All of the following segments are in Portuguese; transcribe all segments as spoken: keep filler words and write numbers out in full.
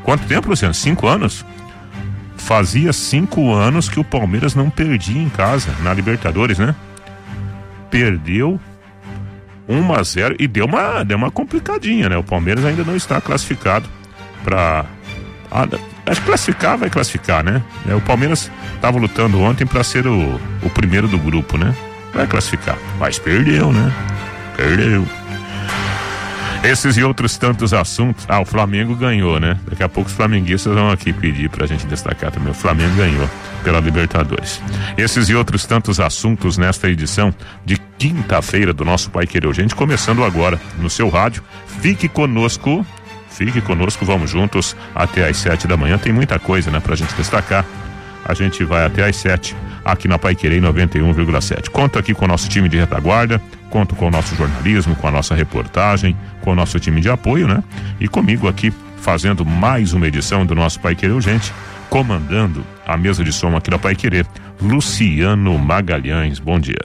Quanto tempo, Luciano? Cinco anos? Fazia cinco anos que o Palmeiras não perdia em casa na Libertadores, né? Perdeu um a zero e deu uma, deu uma complicadinha, né? O Palmeiras ainda não está classificado para... Ah, acho que classificar vai classificar, né? É, o Palmeiras estava lutando ontem para ser o, o primeiro do grupo, né? Vai classificar, mas perdeu, né? Perdeu. Esses e outros tantos assuntos. Ah, o Flamengo ganhou, né? Daqui a pouco os flamenguistas vão aqui pedir pra gente destacar também. O Flamengo ganhou pela Libertadores. Esses e outros tantos assuntos nesta edição de quinta-feira do nosso Pai Querer Urgente, começando agora no seu rádio. Fique conosco, fique conosco, vamos juntos até às sete da manhã. Tem muita coisa, né, pra gente destacar. A gente vai até às sete aqui na Pai Querer noventa e um vírgula sete. Conto aqui com o nosso time de retaguarda, conto com o nosso jornalismo, com a nossa reportagem, com o nosso time de apoio, né? E comigo aqui, fazendo mais uma edição do nosso Pai Querer Urgente, comandando a mesa de som aqui da Pai Querer, Luciano Magalhães. Bom dia.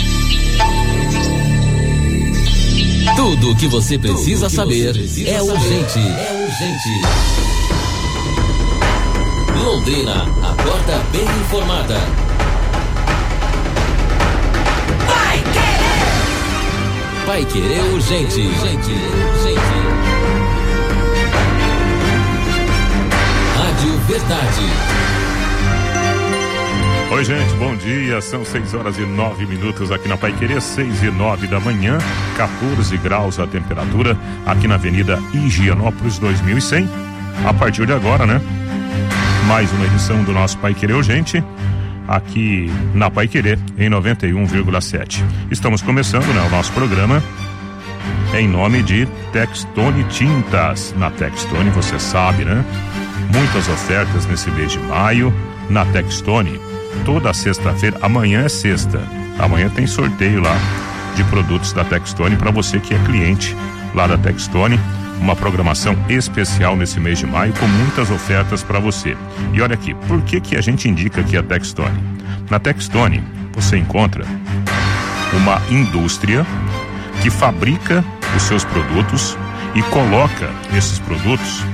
Tudo o que você precisa que saber você precisa é urgente. É urgente. Londrina, acorda bem informada. Vai querer! Vai querer urgente. Urgente, urgente. Rádio Verdade. Oi, gente, bom dia. São seis horas e nove minutos aqui na Pai Querer, seis e nove da manhã, quatorze graus a temperatura aqui na Avenida Higienópolis dois mil e cem. A partir de agora, né? Mais uma edição do nosso Pai Querer Urgente, aqui na Pai Querer, em noventa e um vírgula sete. Estamos começando, né, o nosso programa em nome de Textone Tintas. Na Textone, você sabe, né? Muitas ofertas nesse mês de maio na Textone. Toda sexta-feira, amanhã é sexta. Amanhã tem sorteio lá de produtos da Textone para você que é cliente lá da Textone. Uma programação especial nesse mês de maio com muitas ofertas para você. E olha aqui, por que que a gente indica aqui a Textone? Na Textone você encontra uma indústria que fabrica os seus produtos e coloca esses produtos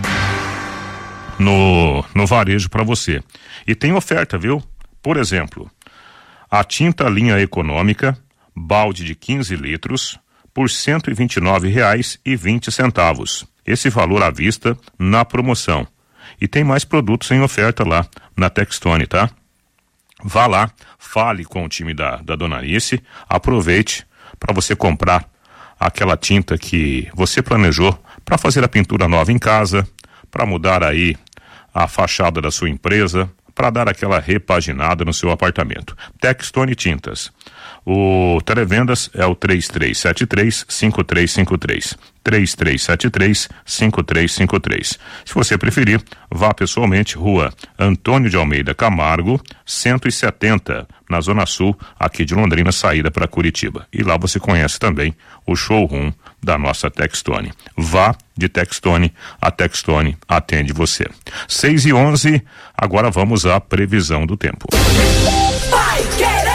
no, no varejo para você. E tem oferta, viu? Por exemplo, a tinta linha econômica, balde de quinze litros, por cento e vinte e nove reais e vinte centavos. Esse valor à vista na promoção. E tem mais produtos em oferta lá na Textone, tá? Vá lá, fale com o time da, da Dona Alice, aproveite para você comprar aquela tinta que você planejou para fazer a pintura nova em casa, para mudar aí a fachada da sua empresa, para dar aquela repaginada no seu apartamento. Textone Tintas. O televendas é o três três sete três, cinco três cinco três. três três sete três, cinco três cinco três. Se você preferir, vá pessoalmente, Rua Antônio de Almeida Camargo, cento e setenta, na Zona Sul, aqui de Londrina, saída para Curitiba. E lá você conhece também o showroom da nossa Textone. Vá de Textone, a Textone atende você. seis e onze, agora vamos à previsão do tempo. Vai querer!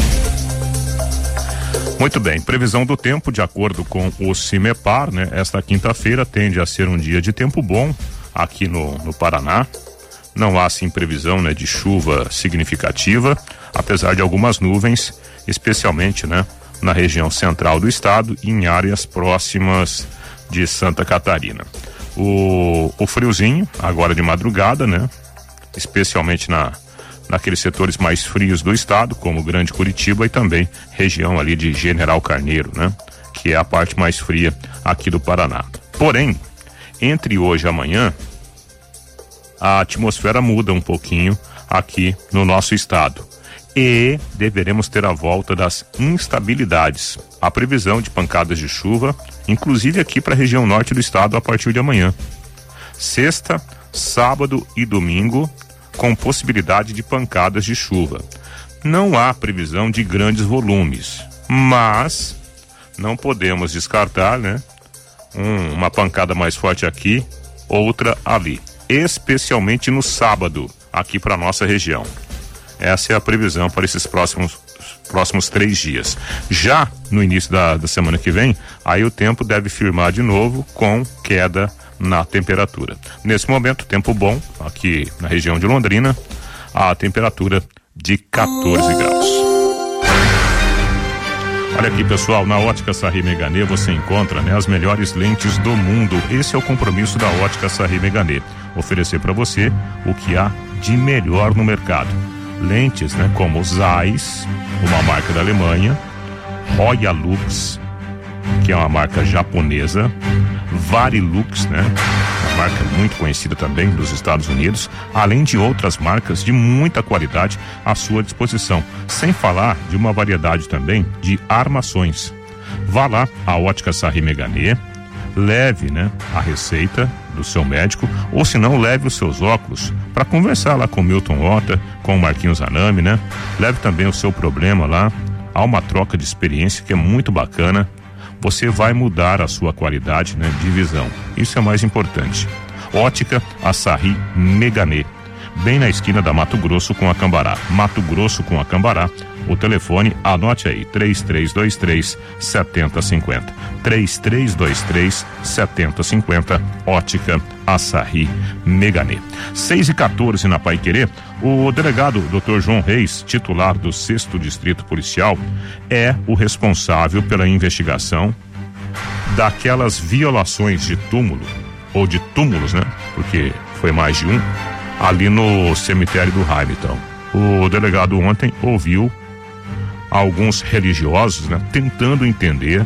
Muito bem, previsão do tempo de acordo com o CIMEPAR, né? Esta quinta-feira tende a ser um dia de tempo bom aqui no, no Paraná. Não há assim previsão, né, de chuva significativa, apesar de algumas nuvens, especialmente, né, na região central do estado e em áreas próximas de Santa Catarina. O, o friozinho agora de madrugada, né? Especialmente na naqueles setores mais frios do estado, como Grande Curitiba e também região ali de General Carneiro, né? Que é a parte mais fria aqui do Paraná. Porém, entre hoje e amanhã, a atmosfera muda um pouquinho aqui no nosso estado. E deveremos ter a volta das instabilidades. A previsão de pancadas de chuva, inclusive aqui para a região norte do estado a partir de amanhã. Sexta, sábado e domingo, com possibilidade de pancadas de chuva. Não há previsão de grandes volumes, mas não podemos descartar, né? Um, uma pancada mais forte aqui, outra ali, especialmente no sábado, aqui para nossa região. Essa é a previsão para esses próximos próximos três dias. Já no início da, da semana que vem, aí o tempo deve firmar de novo com queda na temperatura. Nesse momento, tempo bom aqui na região de Londrina, a temperatura de quatorze graus. Olha aqui, pessoal, na Ótica Sarri Meganê você encontra, né, as melhores lentes do mundo. Esse é o compromisso da Ótica Sarri Meganê, oferecer para você o que há de melhor no mercado. Lentes, né, como Zeiss, uma marca da Alemanha, Royal Lux, que é uma marca japonesa, Varilux, né, uma marca muito conhecida também dos Estados Unidos, além de outras marcas de muita qualidade à sua disposição, sem falar de uma variedade também de armações. Vá lá, a Ótica Sarri Meganê, leve, né, a receita do seu médico, ou se não, leve os seus óculos para conversar lá com o Milton Ota, com o Marquinhos Anami, né? Leve também o seu problema lá, há uma troca de experiência que é muito bacana. Você vai mudar a sua qualidade, né, de visão. Isso é mais importante. Ótica Sarri Meganê, bem na esquina da Mato Grosso com a Cambará. Mato Grosso com a Cambará. O telefone, anote aí, três três dois três, sete zero cinco zero. três três dois três, sete zero cinco zero. Ótica Sarri Meganê. seis e quatorze na Paiquerê. O delegado doutor João Reis, titular do sexto Distrito Policial, é o responsável pela investigação daquelas violações de túmulo, ou de túmulos, né? Porque foi mais de um, ali no cemitério do Hamilton. O delegado ontem ouviu alguns religiosos, né, tentando entender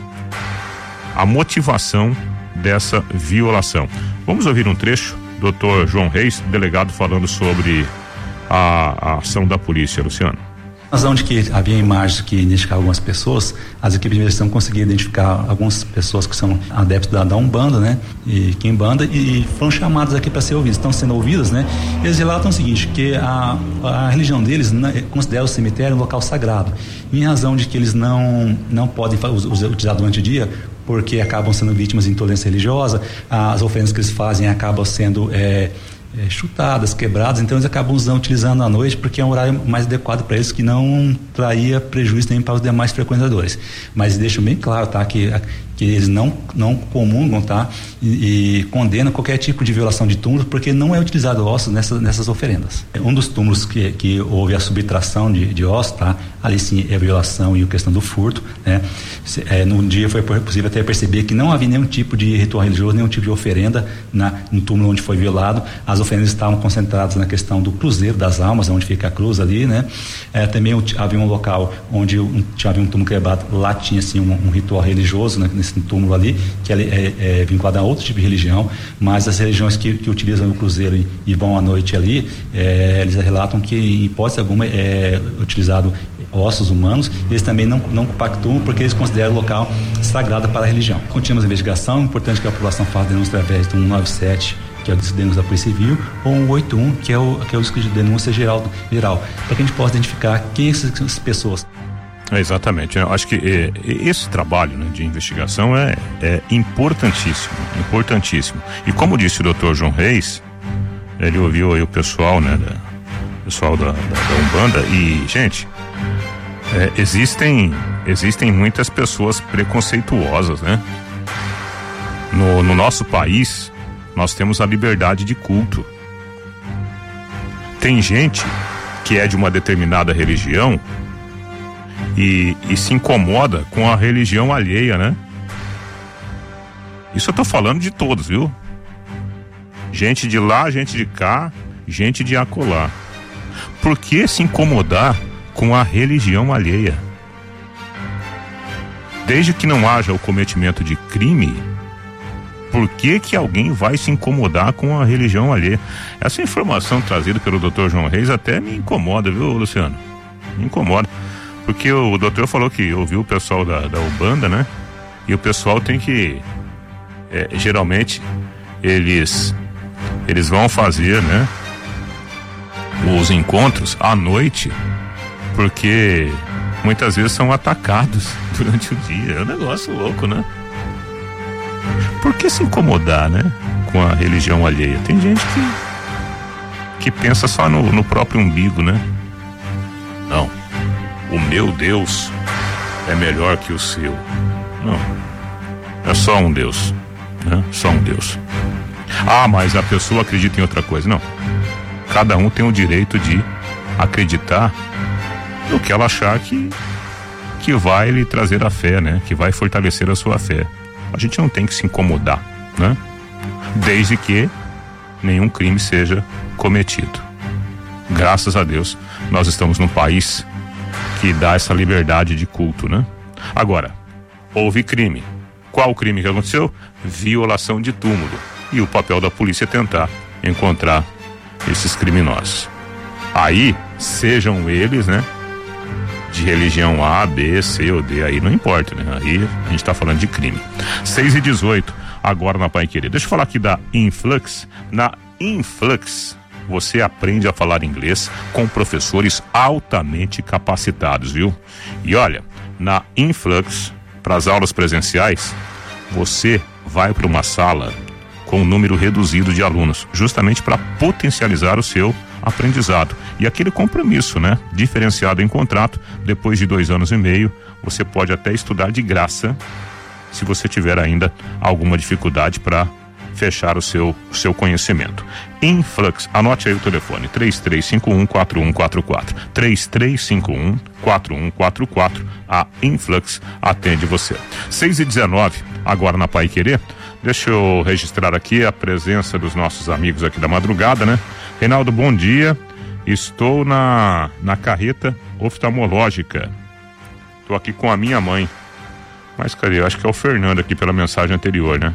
a motivação dessa violação. Vamos ouvir um trecho, doutor João Reis, delegado, falando sobre a, a ação da polícia, Luciano. Na razão de que havia imagens que identificavam algumas pessoas, as equipes de investigação conseguiram identificar algumas pessoas que são adeptos da, da Umbanda, né? E Quimbanda, e, e foram chamadas aqui para ser ouvidas, estão sendo ouvidas, né? Eles relatam o seguinte, que a, a religião deles, né, considera o cemitério um local sagrado, em razão de que eles não, não podem utilizar durante o dia, porque acabam sendo vítimas de intolerância religiosa, as oferendas que eles fazem acabam sendo é, É, chutadas, quebradas, então eles acabam usando, utilizando à noite porque é um horário mais adequado para eles, que não traria prejuízo nem para os demais frequentadores. Mas deixo bem claro, tá, que, que eles não, não comungam, tá, e, e condenam qualquer tipo de violação de túmulos, porque não é utilizado ossos nessas, nessas oferendas. Um dos túmulos que, que houve a subtração de, de ossos, tá, ali sim é a violação e a questão do furto, né. É, no dia foi possível até perceber que não havia nenhum tipo de ritual religioso, nenhum tipo de oferenda na, no túmulo onde foi violado. As oferendas estavam concentradas na questão do cruzeiro das almas, onde fica a cruz ali, né? É, também havia um local onde um, tinha havia um túmulo quebrado, lá tinha assim um, um ritual religioso, né, nesse túmulo ali, que é, é, é vinculado a outro tipo de religião, mas as religiões que, que utilizam o cruzeiro e, e vão à noite ali, é, eles relatam que em hipótese alguma é utilizado ossos humanos, eles também não, não compactuam porque eles consideram o local sagrado para a religião. Continuamos a investigação, é importante que a população faça denúncia através do cento e noventa e sete, que é o disco de denúncia da Polícia Civil, ou um oito um, que é o, que é o disco de denúncia geral, geral para que a gente possa identificar quem são essas pessoas. É, exatamente, eu acho que é, esse trabalho, né, de investigação é, é importantíssimo, importantíssimo. E como disse o doutor João Reis, ele ouviu aí o pessoal, né, da, pessoal da, da, da Umbanda, e, gente, é, existem, existem muitas pessoas preconceituosas, né? No, no nosso país, nós temos a liberdade de culto. Tem gente que é de uma determinada religião e, e se incomoda com a religião alheia, né? Isso eu tô falando de todos, viu? Gente de lá, gente de cá, gente de acolá. Por que se incomodar com a religião alheia? Desde que não haja o cometimento de crime, por que que alguém vai se incomodar com a religião alheia? Essa informação trazida pelo doutor João Reis até me incomoda, viu, Luciano? Me incomoda. Porque o doutor falou que ouviu o pessoal da, da Umbanda, né? E o pessoal tem que... É, geralmente, eles... Eles vão fazer, né, os encontros à noite, porque muitas vezes são atacados durante o dia. É um negócio louco, né? Por que se incomodar, né, com a religião alheia? Tem gente que que pensa só no, no próprio umbigo, né? Não, o meu Deus é melhor que o seu. Não, é só um Deus, né? Só um Deus. Ah, mas a pessoa acredita em outra coisa. Não. Cada um tem o direito de acreditar no que ela achar que, que vai lhe trazer a fé, né? Que vai fortalecer a sua fé. A gente não tem que se incomodar, né? Desde que nenhum crime seja cometido. Graças a Deus, nós estamos num país que dá essa liberdade de culto, né? Agora, houve crime. Qual o crime que aconteceu? Violação de túmulo. E o papel da polícia é tentar encontrar esses criminosos. Aí, sejam eles, né? De religião A, B, C ou D, aí não importa, né? Aí a gente tá falando de crime. seis e dezoito, agora na Paiquerê. Deixa eu falar aqui da Influx. Na Influx, você aprende a falar inglês com professores altamente capacitados, viu? E olha, na Influx, para as aulas presenciais, você vai para uma sala com um número reduzido de alunos, justamente para potencializar o seu aprendizado. E aquele compromisso, né? Diferenciado em contrato, depois de dois anos e meio, você pode até estudar de graça, se você tiver ainda alguma dificuldade para fechar o seu, o seu conhecimento. Influx, anote aí o telefone, três três cinco um quatro um quatro quatro, três três cinco um quatro um quatro quatro, a Influx atende você. seis e dezenove, agora na Paiquerê. Deixa eu registrar aqui a presença dos nossos amigos aqui da madrugada, né? Reinaldo, bom dia. Estou na, na carreta oftalmológica. Estou aqui com a minha mãe. Mas cadê? Eu acho que é o Fernando aqui pela mensagem anterior, né?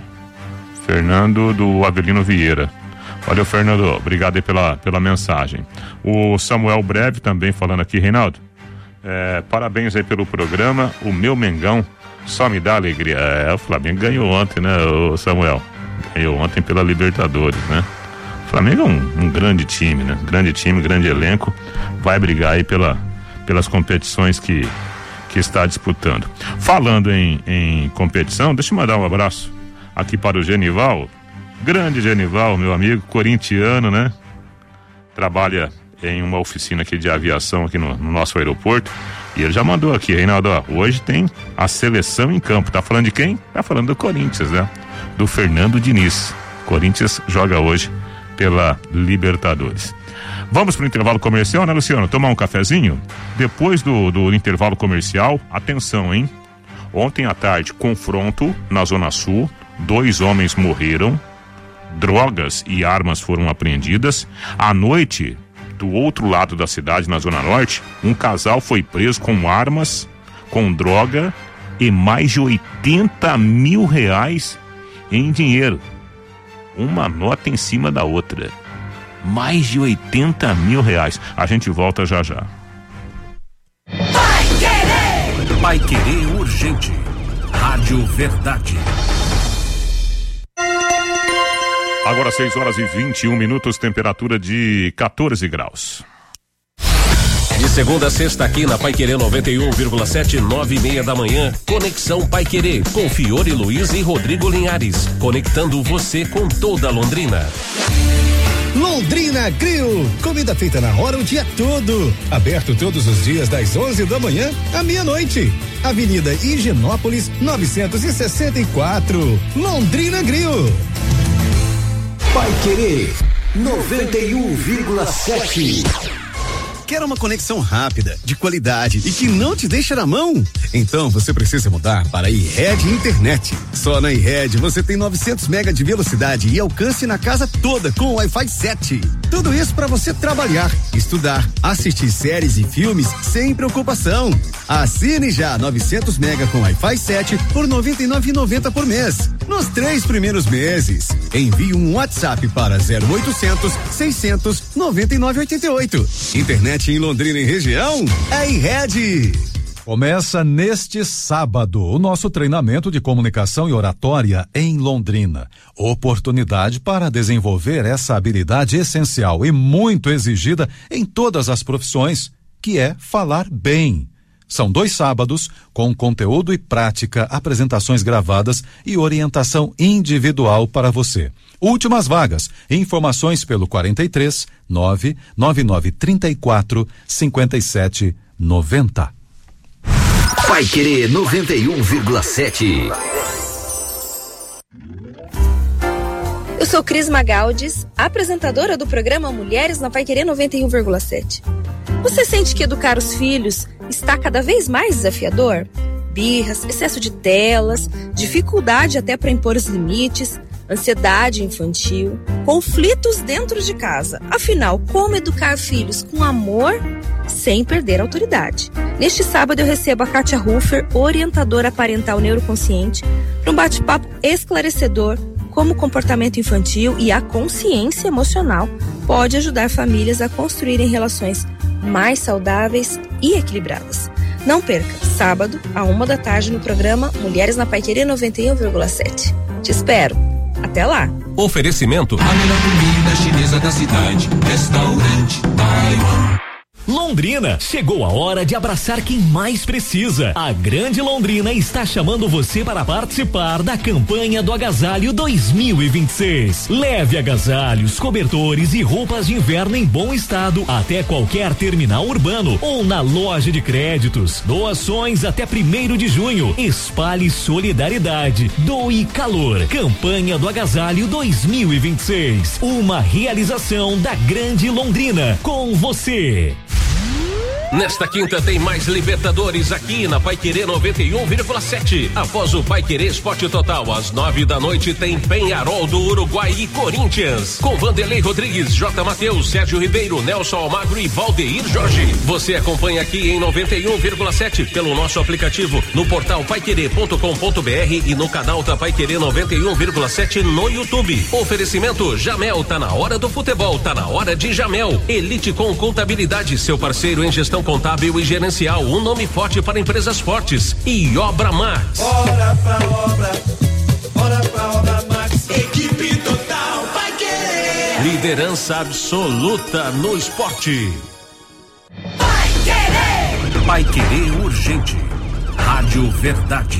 Fernando do Avelino Vieira. Valeu, Fernando. Obrigado aí pela, pela mensagem. O Samuel Breve também falando aqui, Reinaldo. É, parabéns aí pelo programa. O meu Mengão só me dá alegria. É, o Flamengo ganhou ontem, né, o Samuel? Ganhou ontem pela Libertadores, né? O Flamengo é um, um grande time, né? Grande time, grande elenco. Vai brigar aí pela, pelas competições que, que está disputando. Falando em, em competição, deixa eu mandar um abraço aqui para o Genival. Grande Genival, meu amigo, corintiano, né? Trabalha em uma oficina aqui de aviação aqui no, no nosso aeroporto. E ele já mandou aqui, Reinaldo, ó, hoje tem a seleção em campo. Tá falando de quem? Tá falando do Corinthians, né? Do Fernando Diniz. Corinthians joga hoje pela Libertadores. Vamos pro intervalo comercial, né, Luciano? Tomar um cafezinho? Depois do, do intervalo comercial, atenção, hein? Ontem à tarde, confronto na Zona Sul. Dois homens morreram. Drogas e armas foram apreendidas. À noite, do outro lado da cidade, na Zona Norte, um casal foi preso com armas, com droga e mais de oitenta mil reais em dinheiro. Uma nota em cima da outra. Mais de oitenta mil reais. A gente volta já já. Vai Querer! Vai Querer urgente. Rádio Verdade. Agora seis horas e vinte e um minutos, temperatura de quatorze graus. De segunda a sexta aqui na Paiquerê noventa e um vírgula sete, nove e meia da manhã, Conexão Paiquerê, com Fiore Luiz e Rodrigo Linhares, conectando você com toda Londrina. Londrina Grill, comida feita na hora o dia todo, aberto todos os dias das onze da manhã à meia-noite. Avenida Higienópolis novecentos e sessenta e quatro, Londrina Grill. Paiquerê noventa e um vírgula sete. Quer uma conexão rápida, de qualidade e que não te deixa na mão? Então você precisa mudar para a iRed Internet. Só na iRed você tem novecentos mega de velocidade e alcance na casa toda com Wi-Fi sete. Tudo isso para você trabalhar, estudar, assistir séries e filmes sem preocupação. Assine já novecentos mega com Wi-Fi sete por noventa e nove reais e noventa centavos por mês. Nos três primeiros meses. Envie um WhatsApp para zero oitocentos, seiscentos, noventa e nove, oitenta e oito. Internet em Londrina e região é iRed. Começa neste sábado o nosso treinamento de comunicação e oratória em Londrina. Oportunidade para desenvolver essa habilidade essencial e muito exigida em todas as profissões, que é falar bem. São dois sábados com conteúdo e prática, apresentações gravadas e orientação individual para você. Últimas vagas. Informações pelo quarenta e três, nove nove nove, trinta e quatro, cinquenta e sete, noventa. Paiquerê noventa e um vírgula sete. Eu sou Cris Magaldes, apresentadora do programa Mulheres na Paiquerê noventa e um vírgula sete. Você sente que educar os filhos está cada vez mais desafiador? Birras, excesso de telas, dificuldade até para impor os limites, ansiedade infantil, conflitos dentro de casa. Afinal, como educar filhos com amor sem perder a autoridade? Neste sábado eu recebo a Kátia Ruffer, orientadora parental neuroconsciente, para um bate-papo esclarecedor como o comportamento infantil e a consciência emocional pode ajudar famílias a construírem relações mais saudáveis e equilibradas. Não perca, sábado, à uma da tarde, no programa Mulheres na Paiquerê noventa e um vírgula sete. Te espero. Até lá. Oferecimento. A melhor comida chinesa da cidade. Restaurante Taiwan. Londrina, chegou a hora de abraçar quem mais precisa. A Grande Londrina está chamando você para participar da campanha do Agasalho dois mil e vinte e seis. Leve agasalhos, cobertores e roupas de inverno em bom estado até qualquer terminal urbano ou na loja de créditos. Doações até primeiro de junho. Espalhe solidariedade. Doe calor. Campanha do Agasalho dois mil e vinte e seis. Uma realização da Grande Londrina. Com você. Nesta quinta tem mais Libertadores aqui na Paiquerê noventa e um vírgula sete. Após o Paiquerê Esporte Total, às nove da noite tem Penharol do Uruguai e Corinthians. Com Vanderlei Rodrigues, J. Mateus, Sérgio Ribeiro, Nelson Almagro e Valdeir Jorge. Você acompanha aqui em noventa e um vírgula sete pelo nosso aplicativo, no portal paiquerê ponto com ponto br e no canal da Paiquerê noventa e um vírgula sete no YouTube. Oferecimento Jamel, tá na hora do futebol, tá na hora de Jamel. Elite com Contabilidade, seu parceiro em gestão contábil e gerencial, um nome forte para empresas fortes. E Obra Max. Bora pra obra, bora pra Obra Max. Equipe total vai querer. Liderança absoluta no esporte. Vai querer. Vai querer urgente. Rádio Verdade.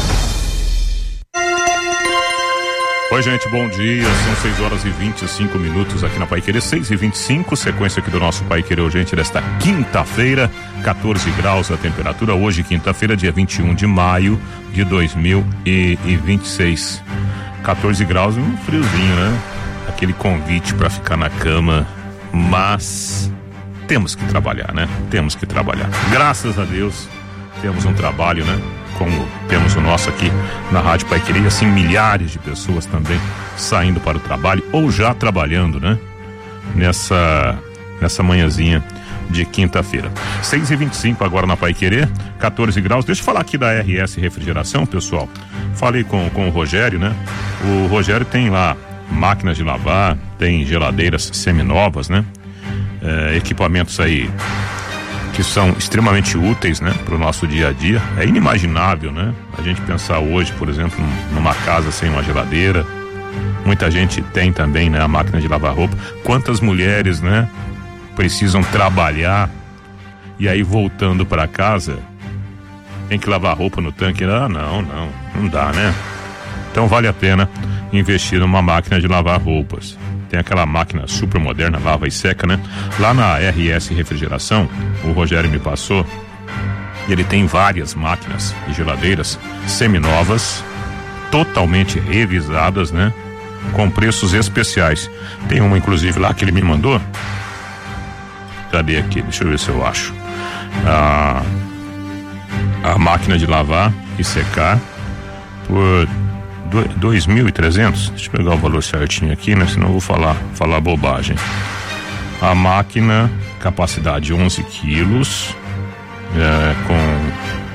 Oi, gente, bom dia. São seis horas e vinte e cinco minutos aqui na Paiquerê, seis e vinte e cinco. Sequência aqui do nosso Paiquerê urgente desta quinta-feira, quatorze graus a temperatura. Hoje, quinta-feira, dia vinte e um de maio de dois mil e vinte e seis. quatorze graus, um friozinho, né? Aquele convite para ficar na cama, mas temos que trabalhar, né? Temos que trabalhar. Graças a Deus, temos um trabalho, né? Como temos o nosso aqui na Rádio Paiquerê, assim, milhares de pessoas também saindo para o trabalho ou já trabalhando, né? Nessa, nessa manhãzinha de quinta-feira. seis e vinte e cinco agora na Paiquerê, quatorze graus. Deixa eu falar aqui da R S Refrigeração, pessoal. Falei com, com o Rogério, né? O Rogério tem lá máquinas de lavar, tem geladeiras seminovas, né? É, equipamentos aí que são extremamente úteis, né, para o nosso dia a dia. É inimaginável, né, a gente pensar hoje, por exemplo, numa casa sem uma geladeira. Muita gente tem também, né, a máquina de lavar roupa. Quantas mulheres, né, precisam trabalhar e aí voltando para casa tem que lavar roupa no tanque? Ah, não, não, não dá, né? Então vale a pena investir numa máquina de lavar roupas. Tem aquela máquina super moderna, lava e seca, né? Lá na R S Refrigeração, o Rogério me passou, e ele tem várias máquinas e geladeiras seminovas, totalmente revisadas, né? Com preços especiais. Tem uma, inclusive, lá que ele me mandou. Cadê aqui? Deixa eu ver se eu acho. A, a máquina de lavar e secar por dois mil e trezentos. Deixa eu pegar o valor certinho aqui, né? Senão eu vou falar, falar bobagem. A máquina, capacidade onze quilos, é, com,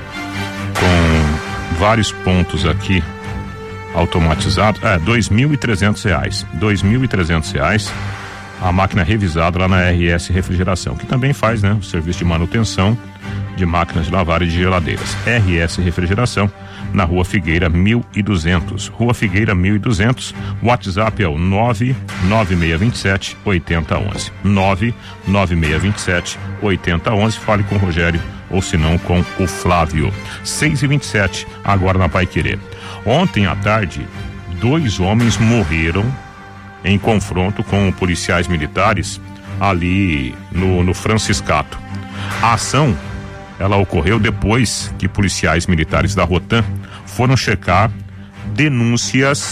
com vários pontos aqui automatizados. É, dois mil e trezentos reais. dois mil e trezentos reais. A máquina revisada lá na R S Refrigeração, que também faz, né, o serviço de manutenção de máquinas de lavar e de geladeiras. R S Refrigeração, na Rua Figueira mil e duzentos. Rua Figueira mil e duzentos. WhatsApp é o nove nove seis dois sete oito zero um um. nove nove seis dois sete oito zero um um. Fale com o Rogério ou se não com o Flávio. seis e vinte e sete agora na Paiquerê. Ontem à tarde, dois homens morreram em confronto com policiais militares ali no, no Franciscato. A ação, ela ocorreu depois que policiais militares da Rotam foram checar denúncias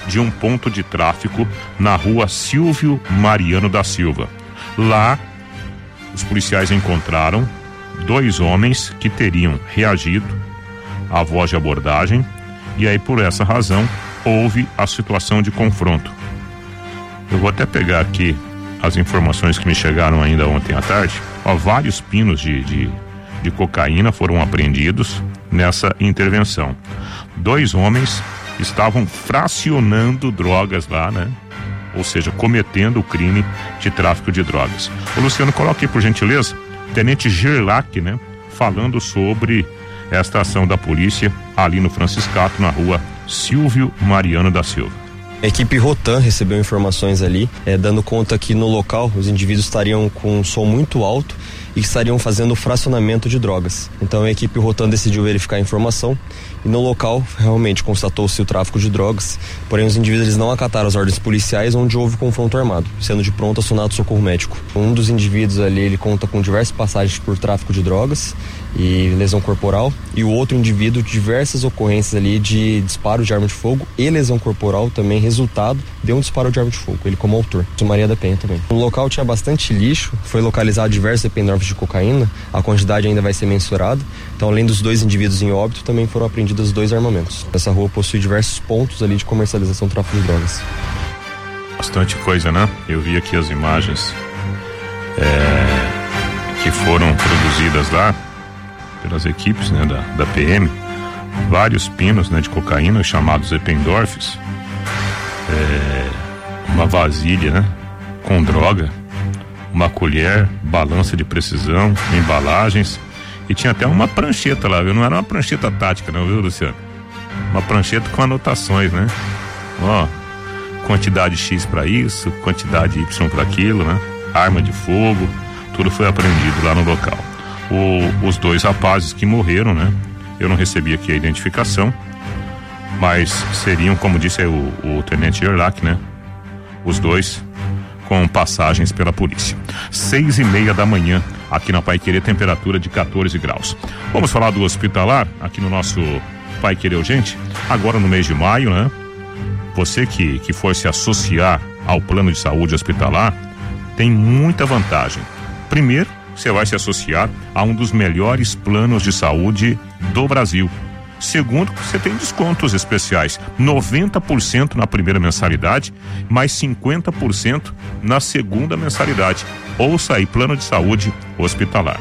de um ponto de tráfico na rua Silvio Mariano da Silva. Lá, os policiais encontraram dois homens que teriam reagido à voz de abordagem, e aí por essa razão houve a situação de confronto. Eu vou até pegar aqui as informações que me chegaram ainda ontem à tarde. Ó, vários pinos de, de, de cocaína foram apreendidos nessa intervenção. Dois homens estavam fracionando drogas lá, né? Ou seja, cometendo o crime de tráfico de drogas. O Luciano, coloque aí, por gentileza, Tenente Gerlach, né? Falando sobre esta ação da polícia ali no Franciscato, na rua Silvio Mariano da Silva. A equipe Rotan recebeu informações ali, é, dando conta que no local os indivíduos estariam com um som muito alto e estariam fazendo fracionamento de drogas. Então a equipe Rotan decidiu verificar a informação e no local realmente constatou-se o tráfico de drogas, porém os indivíduos eles não acataram as ordens policiais, onde houve confronto armado, sendo de pronto acionado socorro médico. Um dos indivíduos ali, ele conta com diversas passagens por tráfico de drogas e lesão corporal, e o outro indivíduo diversas ocorrências ali de disparo de arma de fogo e lesão corporal também, resultado de um disparo de arma de fogo, ele como autor. Maria da Penha também. No local tinha bastante lixo, foi localizado diversos ependorfos de cocaína, a quantidade ainda vai ser mensurada, então além dos dois indivíduos em óbito, também foram apreendidos dois armamentos. Essa rua possui diversos pontos ali de comercialização de tráfico de drogas. Bastante coisa, né? Eu vi aqui as imagens é, que foram produzidas lá pelas equipes, né, da, da P M, vários pinos, né, de cocaína, chamados ependorfs, é, uma vasilha, né, com droga, uma colher, balança de precisão, embalagens, e tinha até uma prancheta lá, viu? Não era uma prancheta tática não, viu, Luciano? Uma prancheta com anotações, né? Ó, quantidade X para isso, quantidade Y para aquilo, né? Arma de fogo, tudo foi apreendido lá no local. O, os dois rapazes que morreram, né? Eu não recebi aqui a identificação, mas seriam, como disse aí o, o Tenente Gerlach, né? Os dois com passagens pela polícia. Seis e meia da manhã, aqui na Paiquerê, temperatura de quatorze graus. Vamos falar do hospitalar, aqui no nosso Paiquerê Urgente, agora no mês de maio, né? Você que, que for se associar ao plano de saúde hospitalar, tem muita vantagem. Primeiro, você vai se associar a um dos melhores planos de saúde do Brasil. Segundo, você tem descontos especiais, noventa por cento na primeira mensalidade, mais cinquenta por cento na segunda mensalidade. Ouça aí, plano de saúde hospitalar.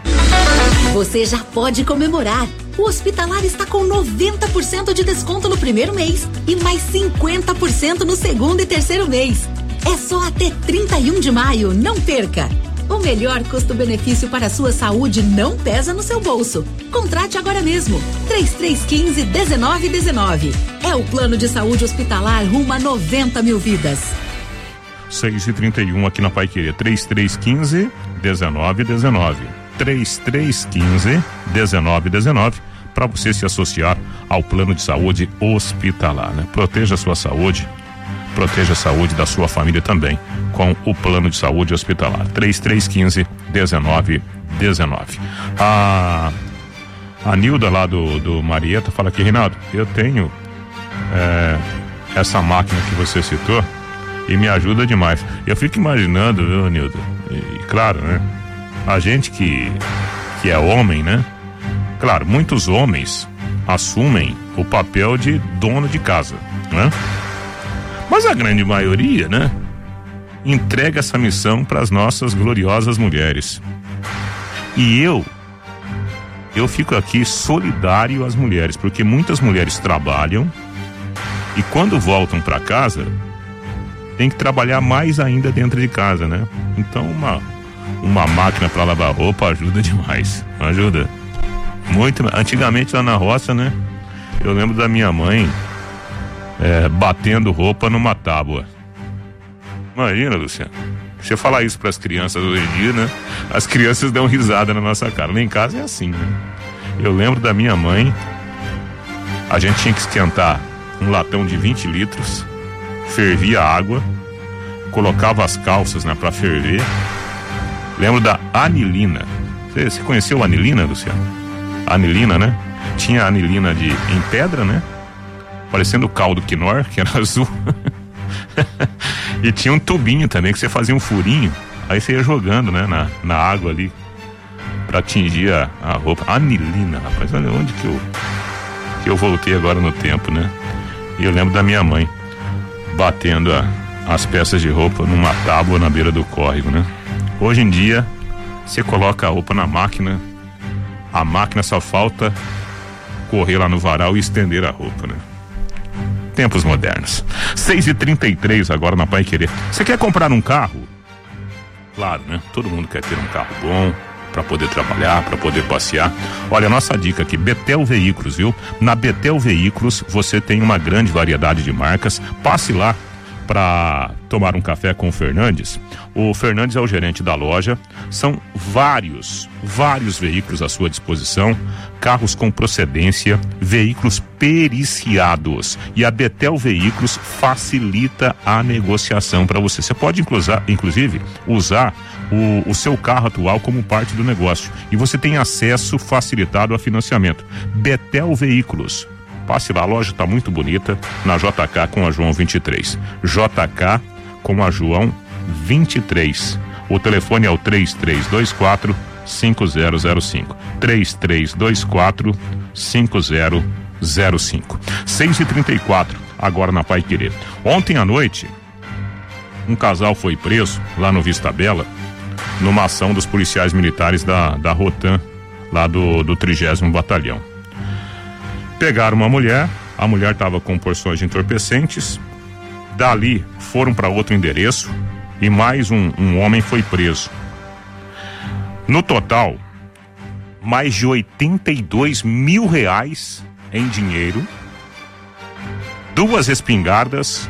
Você já pode comemorar. O Hospitalar está com noventa por cento de desconto no primeiro mês e mais cinquenta por cento no segundo e terceiro mês. É só até trinta e um de maio, não perca! O melhor custo-benefício para a sua saúde não pesa no seu bolso. Contrate agora mesmo. três três um cinco, um nove um nove. É o plano de saúde hospitalar rumo a noventa mil vidas. seis e trinta e um aqui na Paiquerê. três três um cinco, um nove um nove. três três um cinco, um nove um nove. Para você se associar ao plano de saúde hospitalar, né? Proteja a sua saúde. Proteja a saúde da sua família também com o plano de saúde hospitalar. três três um cinco, um nove um nove. A, a Nilda lá do, do Marieta fala aqui, Reinaldo, eu tenho é, essa máquina que você citou e me ajuda demais. Eu fico imaginando, viu, Nilda? E, claro, né? A gente que, que é homem, né? Claro, muitos homens assumem o papel de dono de casa, né? Mas a grande maioria, né, entrega essa missão para as nossas gloriosas mulheres. E eu, eu fico aqui solidário às mulheres, porque muitas mulheres trabalham e quando voltam para casa, tem que trabalhar mais ainda dentro de casa, né? Então uma, uma máquina para lavar roupa ajuda demais, ajuda muito. Antigamente lá na roça, né, eu lembro da minha mãe É, batendo roupa numa tábua. Imagina, Luciano, você falar isso para as crianças hoje em dia, né? As crianças dão risada na nossa cara. Lá em casa é assim, né? Eu lembro da minha mãe, a gente tinha que esquentar um latão de vinte litros, fervia a água, colocava as calças, né, para ferver. Lembro da anilina. Você, você conheceu a anilina, Luciano? Anilina, né? Tinha a anilina de, em pedra, né? parecendo o caldo Quinor, que era azul. E tinha um tubinho também, que você fazia um furinho, aí você ia jogando, né, na, na água ali, pra atingir a, a roupa. Anilina, rapaz, olha onde que eu, que eu voltei agora no tempo, né? E eu lembro da minha mãe batendo a, as peças de roupa numa tábua na beira do córrego, né? Hoje em dia, você coloca a roupa na máquina, a máquina só falta correr lá no varal e estender a roupa, né? Tempos modernos. seis e trinta e três agora na Pai Querer. Você quer comprar um carro? Claro, né? Todo mundo quer ter um carro bom para poder trabalhar, para poder passear. Olha, a nossa dica aqui, Betel Veículos, viu? Na Betel Veículos você tem uma grande variedade de marcas. Passe lá para tomar um café com o Fernandes. O Fernandes é o gerente da loja. São vários, vários veículos à sua disposição, carros com procedência, veículos periciados, e a Betel Veículos facilita a negociação para você. Você pode inclusar, inclusive usar o, o seu carro atual como parte do negócio, e você tem acesso facilitado a financiamento. Betel Veículos. Passe lá, a loja está muito bonita, na J K com a João vinte e três. J K com a João vinte e três. O telefone é o três três dois quatro cinco zero zero cinco. três três dois quatro cinco zero zero cinco. seis e trinta e quatro, agora na Pai Querer. Ontem à noite, um casal foi preso lá no Vista Bela, numa ação dos policiais militares da, da Rotan, lá do, do trigésimo Batalhão. Pegaram uma mulher, a mulher estava com porções de entorpecentes, dali foram para outro endereço e mais um, um homem foi preso. No total, mais de oitenta e dois mil reais em dinheiro, duas espingardas,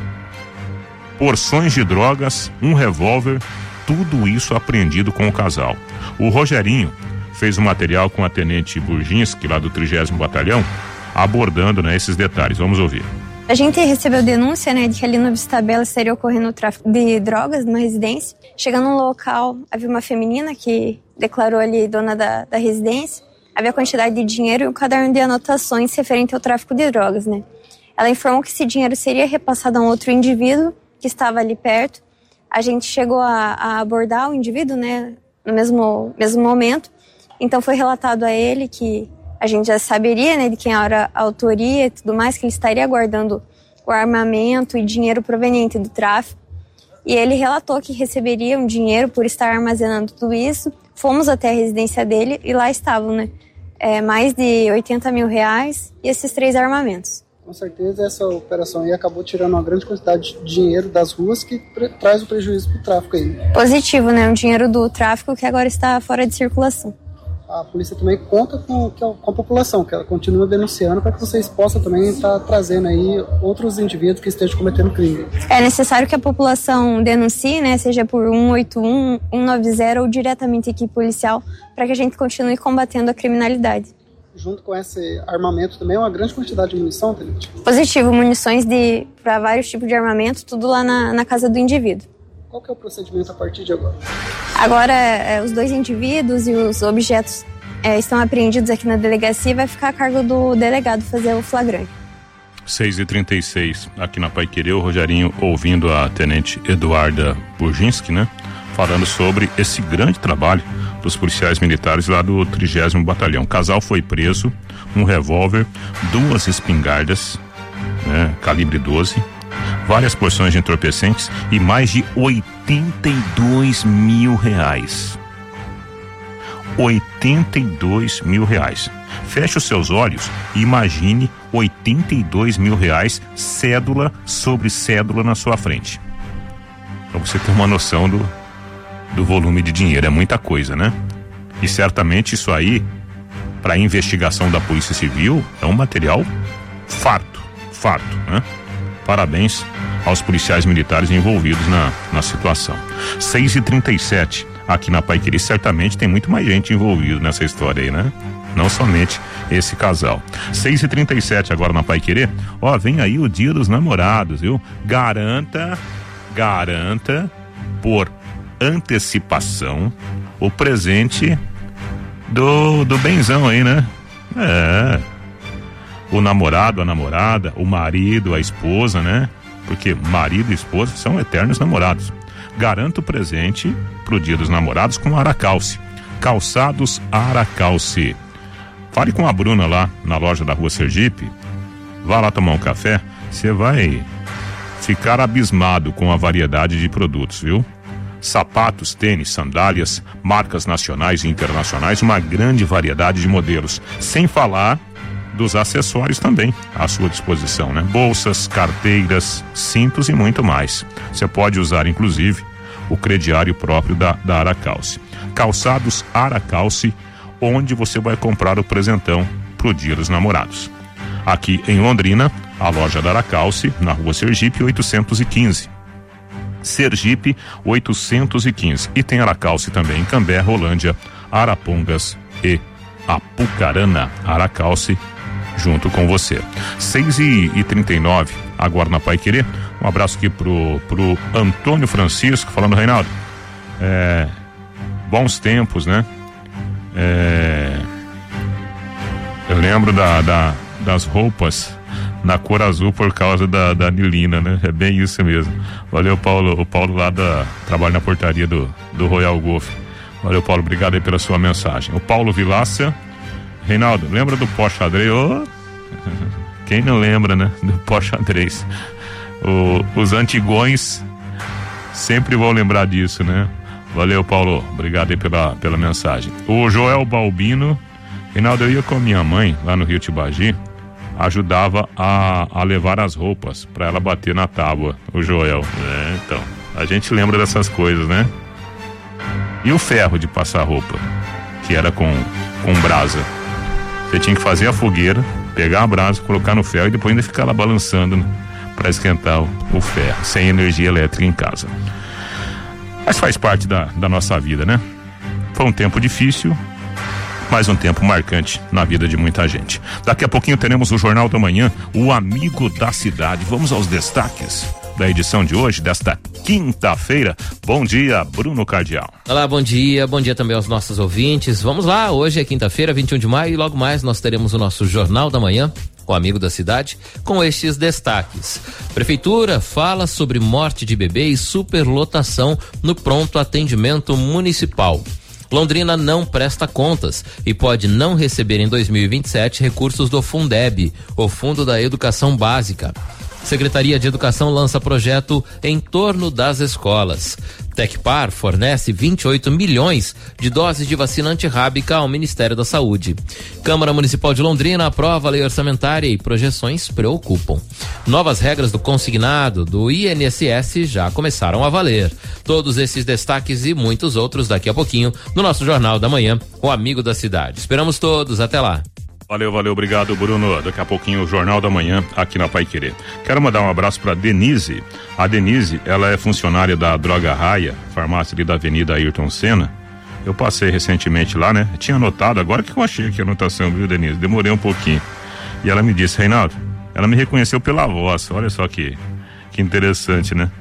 porções de drogas, um revólver, tudo isso apreendido com o casal. O Rogerinho fez um material com a tenente Burginski, lá do trigésimo Batalhão, abordando, né, esses detalhes. Vamos ouvir. A gente recebeu denúncia, né, de que ali no Vista Bela estaria ocorrendo o tráfico de drogas numa residência. Chegando no local, havia uma feminina que declarou ali dona da, da residência. Havia quantidade de dinheiro e um caderno de anotações referente ao tráfico de drogas, né. Ela informou que esse dinheiro seria repassado a um outro indivíduo que estava ali perto. A gente chegou a, a abordar o indivíduo, né, no mesmo, mesmo momento. Então foi relatado a ele que a gente já saberia, né, de quem era a autoria e tudo mais, que ele estaria guardando o armamento e dinheiro proveniente do tráfico. E ele relatou que receberia um dinheiro por estar armazenando tudo isso. Fomos até a residência dele e lá estavam, né, é, mais de oitenta mil reais e esses três armamentos. Com certeza essa operação aí acabou tirando uma grande quantidade de dinheiro das ruas que pre- traz o prejuízo para o tráfico aí. Positivo, né, um dinheiro do tráfico que agora está fora de circulação. A polícia também conta com, com a população, que ela continua denunciando para que vocês possam também estar tá trazendo aí outros indivíduos que estejam cometendo crime. É necessário que a população denuncie, né, seja por um oito um, um nove zero ou diretamente equipe policial, para que a gente continue combatendo a criminalidade. Junto com esse armamento também é uma grande quantidade de munição, tenente? Positivo, munições de para vários tipos de armamento, tudo lá na, na casa do indivíduo. Qual que é o procedimento a partir de agora? Agora, é, os dois indivíduos e os objetos é, estão apreendidos aqui na delegacia e vai ficar a cargo do delegado fazer o flagrante. seis e trinta e seis, aqui na Pai Querer, o Rogerinho ouvindo a tenente Eduarda Burginski, né? Falando sobre esse grande trabalho dos policiais militares lá do trigésimo Batalhão. O casal foi preso, um revólver, duas espingardas, né? Calibre doze, várias porções de entorpecentes e mais de oitenta e dois mil reais. oitenta e dois mil reais. Feche os seus olhos e imagine oitenta e dois mil reais, cédula sobre cédula na sua frente. Para você ter uma noção do, do volume de dinheiro. É muita coisa, né? E certamente isso aí, para a investigação da Polícia Civil, é um material farto, farto, né? Parabéns aos policiais militares envolvidos na, na situação. seis e trinta e sete, aqui na Pai Querer, certamente tem muito mais gente envolvida nessa história aí, né? Não somente esse casal. seis e trinta e sete agora na Pai Querer. Ó, vem aí o Dia dos Namorados, viu? Garanta, garanta por antecipação o presente do, do benzão aí, né? É. o namorado, a namorada, o marido, a esposa, né? Porque marido e esposa são eternos namorados. Garanta o presente pro Dia dos Namorados com Aracalce. Calçados Aracalce. Fale com a Bruna lá na loja da Rua Sergipe. Vá lá tomar um café. Você vai ficar abismado com a variedade de produtos, viu? Sapatos, tênis, sandálias, marcas nacionais e internacionais, uma grande variedade de modelos. Sem falar dos acessórios também à sua disposição, né? Bolsas, carteiras, cintos e muito mais. Você pode usar, inclusive, o crediário próprio da, da Aracalce. Calçados Aracalce, onde você vai comprar o presentão pro Dia dos Namorados. Aqui em Londrina, a loja da Aracalce, na Rua Sergipe oitocentos e quinze. Sergipe oitocentos e quinze. E tem Aracalce também em Cambé, Rolândia, Arapongas e Apucarana. Aracalce junto com você. seis e trinta e nove, agora na Pai Querer. Um abraço aqui pro, pro Antônio Francisco, falando, Reinaldo, é, bons tempos, né? É, eu lembro da, da, das roupas na cor azul por causa da, da anilina, né? É bem isso mesmo. Valeu, Paulo. O Paulo lá da trabalha na portaria do, do Royal Golf. Valeu, Paulo. Obrigado aí pela sua mensagem. O Paulo Vilácia. Reinaldo, lembra do pó xadrez? Oh, quem não lembra, né? Do pó xadrez. O, os antigões sempre vão lembrar disso, né? Valeu, Paulo. Obrigado aí pela, pela mensagem. O Joel Balbino. Reinaldo, eu ia com a minha mãe lá no Rio Tibagi, ajudava a, a levar as roupas para ela bater na tábua. O Joel. É, então, a gente lembra dessas coisas, né? E o ferro de passar roupa, que era com, com brasa. Você tinha que fazer a fogueira, pegar a brasa, colocar no ferro e depois ainda ficar lá balançando, né, para esquentar o, o ferro, sem energia elétrica em casa. Mas faz parte da, da nossa vida, né? Foi um tempo difícil, mas um tempo marcante na vida de muita gente. Daqui a pouquinho teremos o Jornal da Manhã, o Amigo da Cidade. Vamos aos destaques da edição de hoje, desta quinta-feira. Bom dia, Bruno Cardial. Olá, bom dia, bom dia também aos nossos ouvintes. Vamos lá, hoje é quinta-feira, vinte e um de maio, e logo mais nós teremos o nosso Jornal da Manhã, o Amigo da Cidade, com estes destaques. Prefeitura fala sobre morte de bebê e superlotação no pronto atendimento municipal. Londrina não presta contas e pode não receber em dois mil e vinte e sete recursos do Fundeb, o Fundo da Educação Básica. Secretaria de Educação lança projeto em torno das escolas. Tecpar fornece vinte e oito milhões de doses de vacina antirrábica ao Ministério da Saúde. Câmara Municipal de Londrina aprova a lei orçamentária e projeções preocupam. Novas regras do consignado do I N S S já começaram a valer. Todos esses destaques e muitos outros daqui a pouquinho no nosso Jornal da Manhã, o Amigo da Cidade. Esperamos todos, até lá. Valeu, valeu, obrigado, Bruno. Daqui a pouquinho o Jornal da Manhã aqui na Pai Querer. Quero mandar um abraço para Denise. A Denise, ela é funcionária da Droga Raia, farmácia ali da Avenida Ayrton Senna. Eu passei recentemente lá, né? Tinha anotado, agora que eu achei aqui a anotação, viu, Denise? Demorei um pouquinho. E ela me disse, Reinaldo, ela me reconheceu pela voz. Olha só que, que interessante, né?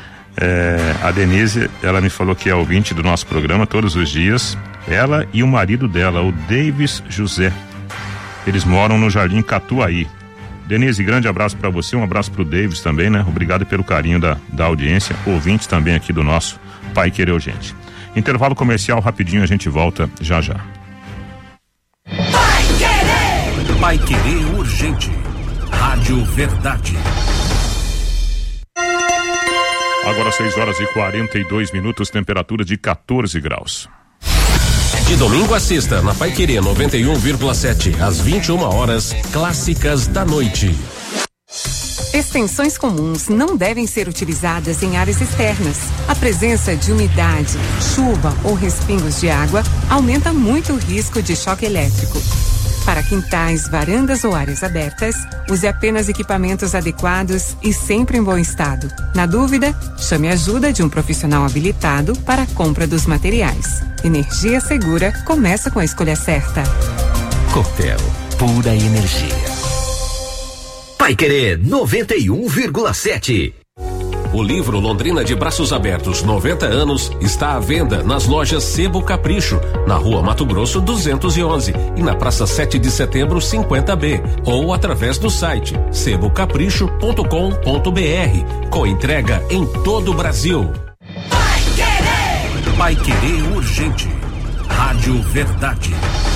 É, a Denise, ela me falou que é ouvinte do nosso programa todos os dias. Ela e o marido dela, o Davis José. Eles moram no Jardim Catuaí. Denise, grande abraço para você, um abraço pro Davis também, né? Obrigado pelo carinho da, da audiência, ouvintes também aqui do nosso Pai Querer Urgente. Intervalo comercial rapidinho, a gente volta já já. Pai Querer! Pai Querer Urgente. Rádio Verdade. Agora seis horas e quarenta e dois minutos, temperatura de quatorze graus. De domingo a sexta, na Pai Querer noventa e um vírgula sete, às vinte e uma horas, clássicas da noite. Extensões comuns não devem ser utilizadas em áreas externas. A presença de umidade, chuva ou respingos de água aumenta muito o risco de choque elétrico. Para quintais, varandas ou áreas abertas, use apenas equipamentos adequados e sempre em bom estado. Na dúvida, chame a ajuda de um profissional habilitado para a compra dos materiais. Energia segura começa com a escolha certa. Copel, pura energia. Pai Querer noventa e um vírgula sete. o livro Londrina de Braços Abertos noventa anos está à venda nas lojas Sebo Capricho, na Rua Mato Grosso duzentos e onze e na Praça sete de Setembro cinquenta B, ou através do site sebo capricho ponto com ponto br, com entrega em todo o Brasil. Vai Querer! Vai Querer Urgente. Rádio Verdade.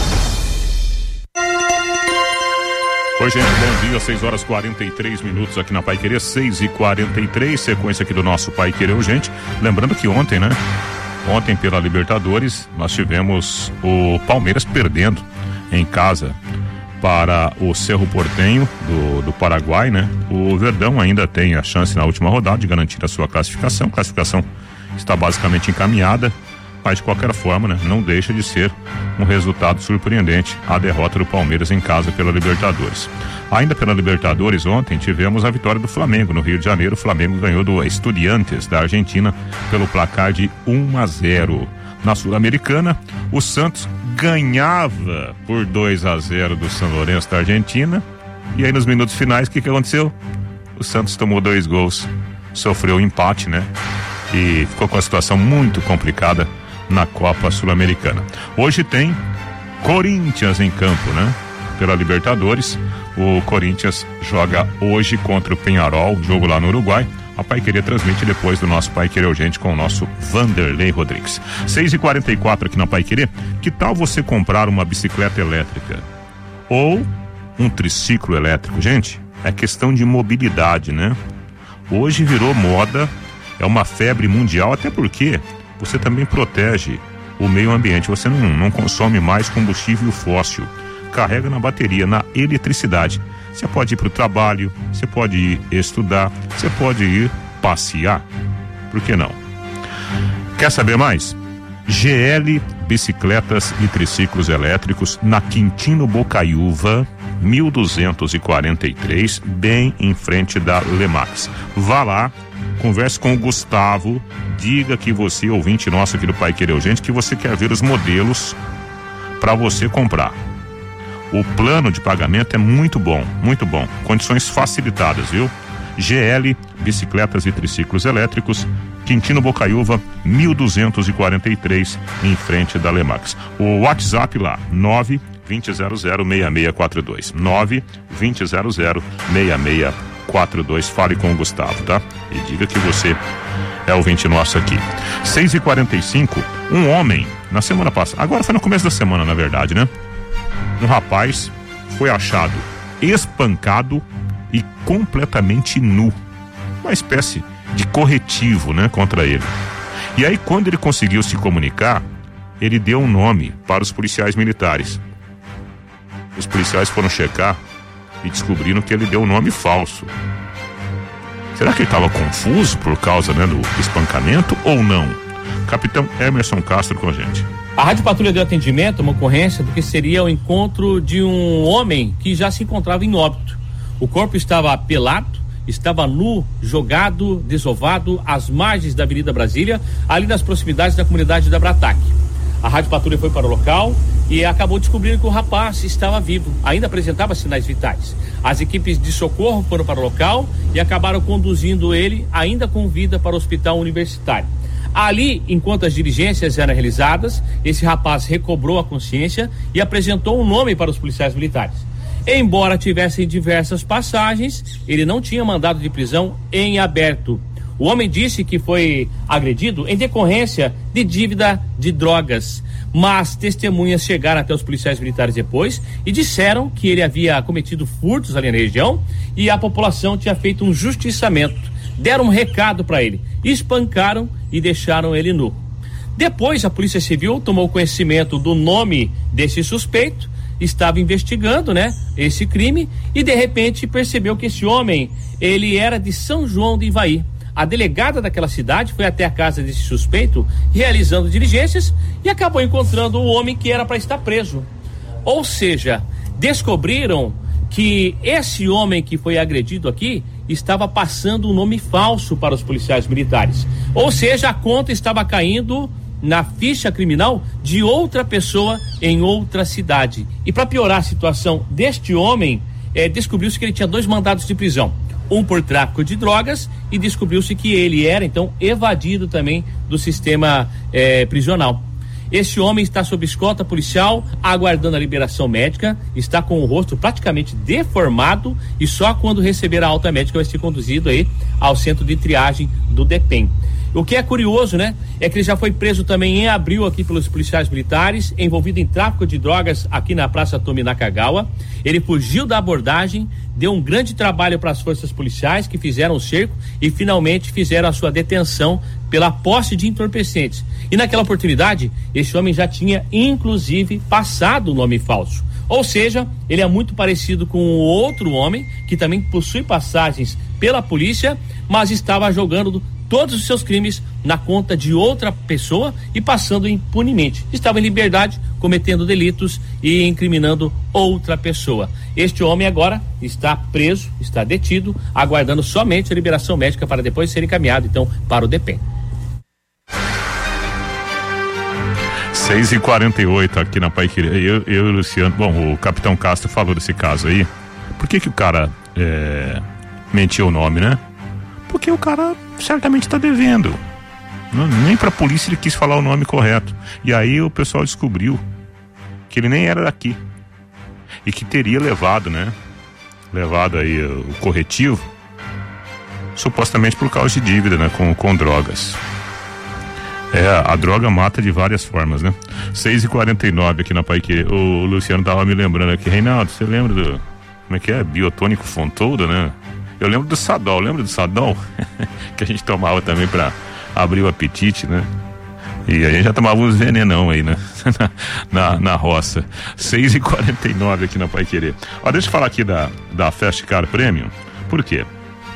Oi, gente, bom dia, seis horas e quarenta e três minutos aqui na Pai Querer, seis e quarenta e três, sequência aqui do nosso Pai Querer Urgente. Lembrando que ontem, né? Ontem pela Libertadores, nós tivemos o Palmeiras perdendo em casa para o Cerro Porteño do, do Paraguai, né? O Verdão ainda tem a chance na última rodada de garantir a sua classificação. Classificação está basicamente encaminhada, mas de qualquer forma, né, não deixa de ser um resultado surpreendente a derrota do Palmeiras em casa pela Libertadores. Ainda pela Libertadores, ontem tivemos a vitória do Flamengo no Rio de Janeiro. O Flamengo ganhou do Estudiantes da Argentina pelo placar de um a zero. Na Sul-Americana, o Santos ganhava por dois a zero do São Lourenço da Argentina. E aí nos minutos finais, o que que aconteceu? O Santos tomou dois gols, sofreu um empate, né? E ficou com a situação muito complicada na Copa Sul-Americana. Hoje tem Corinthians em campo, né? Pela Libertadores, o Corinthians joga hoje contra o Peñarol, jogo lá no Uruguai. A Pai Querer transmite depois do nosso Pai Querer Urgente com o nosso Vanderlei Rodrigues. seis e quarenta e quatro aqui na Pai Querer. Que tal você comprar uma bicicleta elétrica ou um triciclo elétrico? Gente, é questão de mobilidade, né? Hoje virou moda, é uma febre mundial, até porque você também protege o meio ambiente. Você não, não consome mais combustível fóssil. Carrega na bateria, na eletricidade. Você pode ir para o trabalho, você pode ir estudar, você pode ir passear. Por que não? Quer saber mais? G L Bicicletas e Triciclos Elétricos na Quintino Bocaiúva, mil duzentos e quarenta e três, bem em frente da Lemax. Vá lá, converse com o Gustavo, diga que você, ouvinte nosso aqui do Pai Querer Urgente, que você quer ver os modelos para você comprar. O plano de pagamento é muito bom, muito bom. Condições facilitadas, viu? G L Bicicletas e Triciclos Elétricos, Quintino Bocaiúva, mil duzentos e quarenta e três, em frente da Lemax. O WhatsApp lá, nove vinte zero zero seis seis quatro dois. nove vinte zero zero seis seis quatro dois. Fale com o Gustavo, tá? E diga que você é ouvinte nosso aqui. seis e quarenta e cinco, um homem, na semana passada, agora foi no começo da semana, na verdade, né? Um rapaz foi achado espancado e completamente nu. Uma espécie de corretivo, né, contra ele. E aí, quando ele conseguiu se comunicar, ele deu um nome para os policiais militares. Os policiais foram checar e descobriram que ele deu um nome falso. Será que ele estava confuso por causa, né, do espancamento ou não? Capitão Emerson Castro com a gente. A Rádio Patrulha deu atendimento a uma ocorrência do que seria o encontro de um homem que já se encontrava em óbito. O corpo estava pelado, estava nu, jogado, desovado às margens da Avenida Brasília, ali nas proximidades da comunidade da Brataque. A Rádio Patrulha foi para o local e acabou descobrindo que o rapaz estava vivo, ainda apresentava sinais vitais. As equipes de socorro foram para o local e acabaram conduzindo ele, ainda com vida, para o hospital universitário. Ali, enquanto as diligências eram realizadas, esse rapaz recobrou a consciência e apresentou um nome para os policiais militares. Embora tivessem diversas passagens, ele não tinha mandado de prisão em aberto. O homem disse que foi agredido em decorrência de dívida de drogas, mas testemunhas chegaram até os policiais militares depois e disseram que ele havia cometido furtos ali na região e a população tinha feito um justiçamento. Deram um recado para ele, espancaram e deixaram ele nu. Depois a Polícia Civil tomou conhecimento do nome desse suspeito, estava investigando, né, esse crime e de repente percebeu que esse homem, ele era de São João de Ivaí. A delegada daquela cidade foi até a casa desse suspeito, realizando diligências e acabou encontrando o homem que era para estar preso. Ou seja, descobriram que esse homem que foi agredido aqui estava passando um nome falso para os policiais militares. Ou seja, a conta estava caindo na ficha criminal de outra pessoa em outra cidade. E para piorar a situação deste homem, eh, descobriu-se que ele tinha dois mandados de prisão. um por tráfico de drogas, e descobriu-se que ele era então evadido também do sistema eh, prisional. Este homem está sob escolta policial, aguardando a liberação médica, está com o rosto praticamente deformado e só quando receber a alta médica vai ser conduzido aí ao centro de triagem do DEPEN. O que é curioso, né, é que ele já foi preso também em abril aqui pelos policiais militares, envolvido em tráfico de drogas aqui na Praça Tomi Nakagawa. Ele fugiu da abordagem, deu um grande trabalho para as forças policiais que fizeram o cerco e finalmente fizeram a sua detenção pela posse de entorpecentes. E naquela oportunidade, esse homem já tinha inclusive passado o nome falso. Ou seja, ele é muito parecido com o outro homem que também possui passagens pela polícia, mas estava jogando todos os seus crimes na conta de outra pessoa e passando impunemente. Estava em liberdade, cometendo delitos e incriminando outra pessoa. Este homem agora está preso, está detido, aguardando somente a liberação médica para depois ser encaminhado então para o DEPEN. seis e quarenta e oito aqui na Paiquerê. Eu, eu e o Luciano, bom, o Capitão Castro falou desse caso aí. Por que que o cara é, mentiu o nome, né? Porque o cara certamente está devendo. Não, nem pra polícia ele quis falar o nome correto. E aí o pessoal descobriu que ele nem era daqui. E que teria levado, né? Levado aí o corretivo, supostamente por causa de dívida, né? Com, com drogas. É, a droga mata de várias formas, né? seis e quarenta e nove aqui na Paiquerê. O Luciano tava me lembrando aqui. Reinaldo, você lembra do... Como é que é? Biotônico Fontoura, né? Eu lembro do Sadol, lembra do Sadol? Que a gente tomava também pra abrir o apetite, né? E a gente já tomava uns venenão aí, né? na, na, na roça. seis e quarenta e nove aqui na Paiquerê. Ó, deixa eu falar aqui da, da Fast Car Premium. Por quê?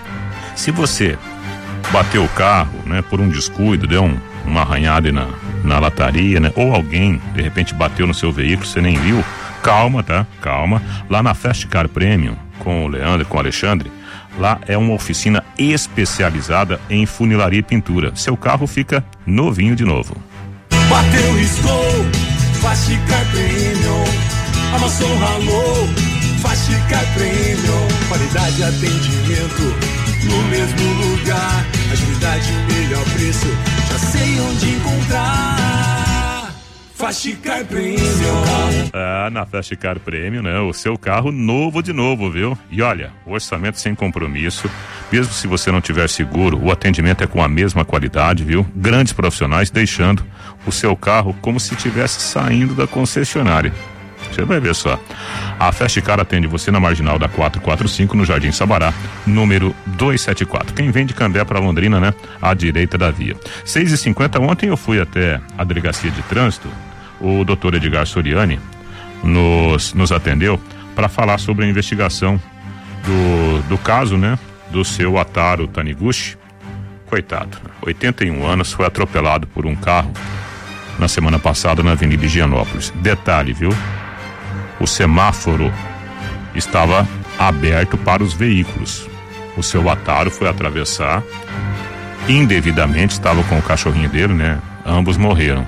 Se você bateu o carro, né? Por um descuido, deu um, uma arranhada aí na, na lataria, né? Ou alguém, de repente, bateu no seu veículo, você nem viu. Calma, tá? Calma. Lá na Fast Car Premium, com o Leandro, com o Alexandre, lá é uma oficina especializada em funilaria e pintura. Seu carro fica novinho de novo. Bateu, riscou, Fast Car Premium. Amassou, ralou, Fast Car Premium. Qualidade e atendimento no mesmo lugar. Agilidade e melhor preço, já sei onde encontrar. Fast Car Premium. Ah, na Fast Car Premium, né? O seu carro novo de novo, viu? E olha, orçamento sem compromisso. Mesmo se você não tiver seguro, o atendimento é com a mesma qualidade, viu? Grandes profissionais deixando o seu carro como se estivesse saindo da concessionária. Você vai ver só. A Fast Car atende você na Marginal da quatrocentos e quarenta e cinco, no Jardim Sabará, número duzentos e setenta e quatro. Quem vem de Cambé para Londrina, né? À direita da via. seis e cinquenta, ontem eu fui até a Delegacia de Trânsito. O doutor Edgar Soriani nos, nos atendeu para falar sobre a investigação do, do caso, né? Do seu Ataru Taniguchi. Coitado, oitenta e um anos, foi atropelado por um carro na semana passada na Avenida Higienópolis. Detalhe, viu? O semáforo estava aberto para os veículos. O seu Ataru foi atravessar indevidamente, estava com o cachorrinho dele, né? Ambos morreram.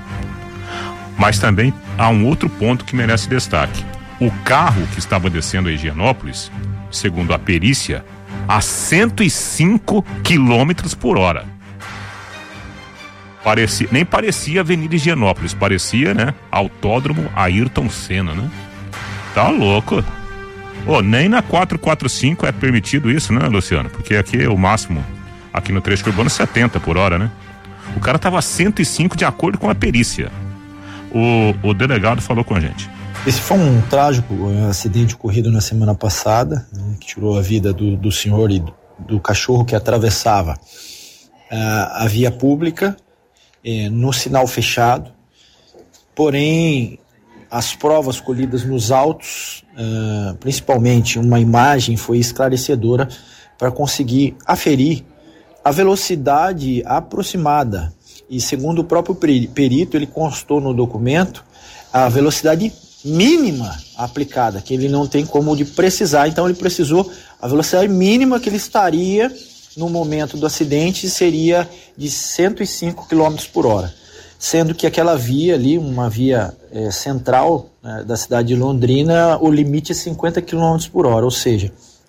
Mas também há um outro ponto que merece destaque. O carro que estava descendo a Higienópolis, segundo a perícia, a cento e cinco quilômetros por hora. Parecia, nem parecia Avenida Higienópolis, parecia, né? Autódromo Ayrton Senna, né? Tá louco. Oh, nem na quatrocentos e quarenta e cinco é permitido isso, né, Luciano? Porque aqui é o máximo, aqui no trecho urbano, setenta por hora, né? O cara tava a cento e cinco de acordo com a perícia. O, o delegado falou com a gente. Esse foi um trágico um acidente ocorrido na semana passada, né, que tirou a vida do, do senhor e do, do cachorro que atravessava uh, a via pública eh, no sinal fechado. Porém, as provas colhidas nos autos, uh, principalmente uma imagem, foi esclarecedora para conseguir aferir a velocidade aproximada. E segundo o próprio perito, ele constou no documento a velocidade mínima aplicada, que ele não tem como de precisar. Então ele precisou, a velocidade mínima que ele estaria no momento do acidente seria de cento e cinco quilômetros por hora. Sendo que aquela via ali, uma via é, central, né, da cidade de Londrina, o limite é cinquenta quilômetros por hora, ou seja,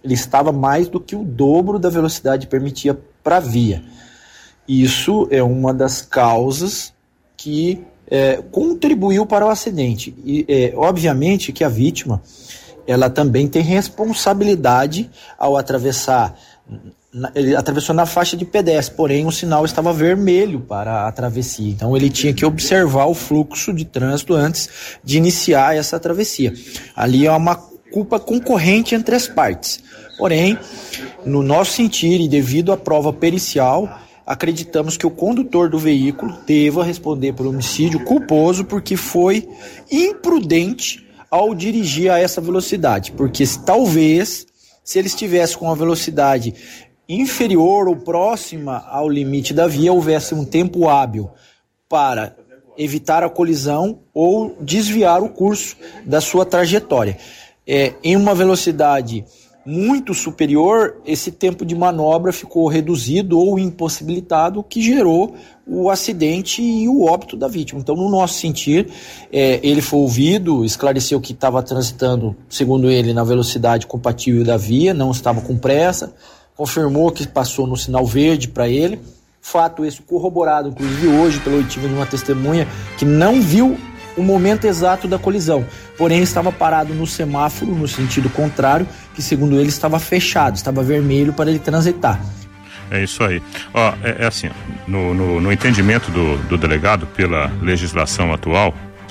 ele estava mais do que o dobro da velocidade permitida para a via. Isso é uma das causas que é, contribuiu para o acidente. E é, obviamente que a vítima ela também tem responsabilidade ao atravessar. Ele atravessou na faixa de pedestre, porém o sinal estava vermelho para a travessia. Então ele tinha que observar o fluxo de trânsito antes de iniciar essa travessia. Ali é uma culpa concorrente entre as partes. Porém, no nosso sentir e devido à prova pericial, acreditamos que o condutor do veículo deva responder por homicídio culposo porque foi imprudente ao dirigir a essa velocidade. Porque talvez, se ele estivesse com uma velocidade inferior ou próxima ao limite da via, houvesse um tempo hábil para evitar a colisão ou desviar o curso da sua trajetória. É, em uma velocidade muito superior, esse tempo de manobra ficou reduzido ou impossibilitado, o que gerou o acidente e o óbito da vítima. Então, no nosso sentir, é, ele foi ouvido, esclareceu que estava transitando, segundo ele, na velocidade compatível da via, não estava com pressa, confirmou que passou no sinal verde para ele. Fato esse corroborado, inclusive hoje, pela oitiva de uma testemunha que não viu o momento exato da colisão, porém estava parado no semáforo no sentido contrário, que segundo ele estava fechado, estava vermelho para ele transitar. É isso aí. Ó, é, é assim, no, no, no entendimento do, do delegado pela legislação atual,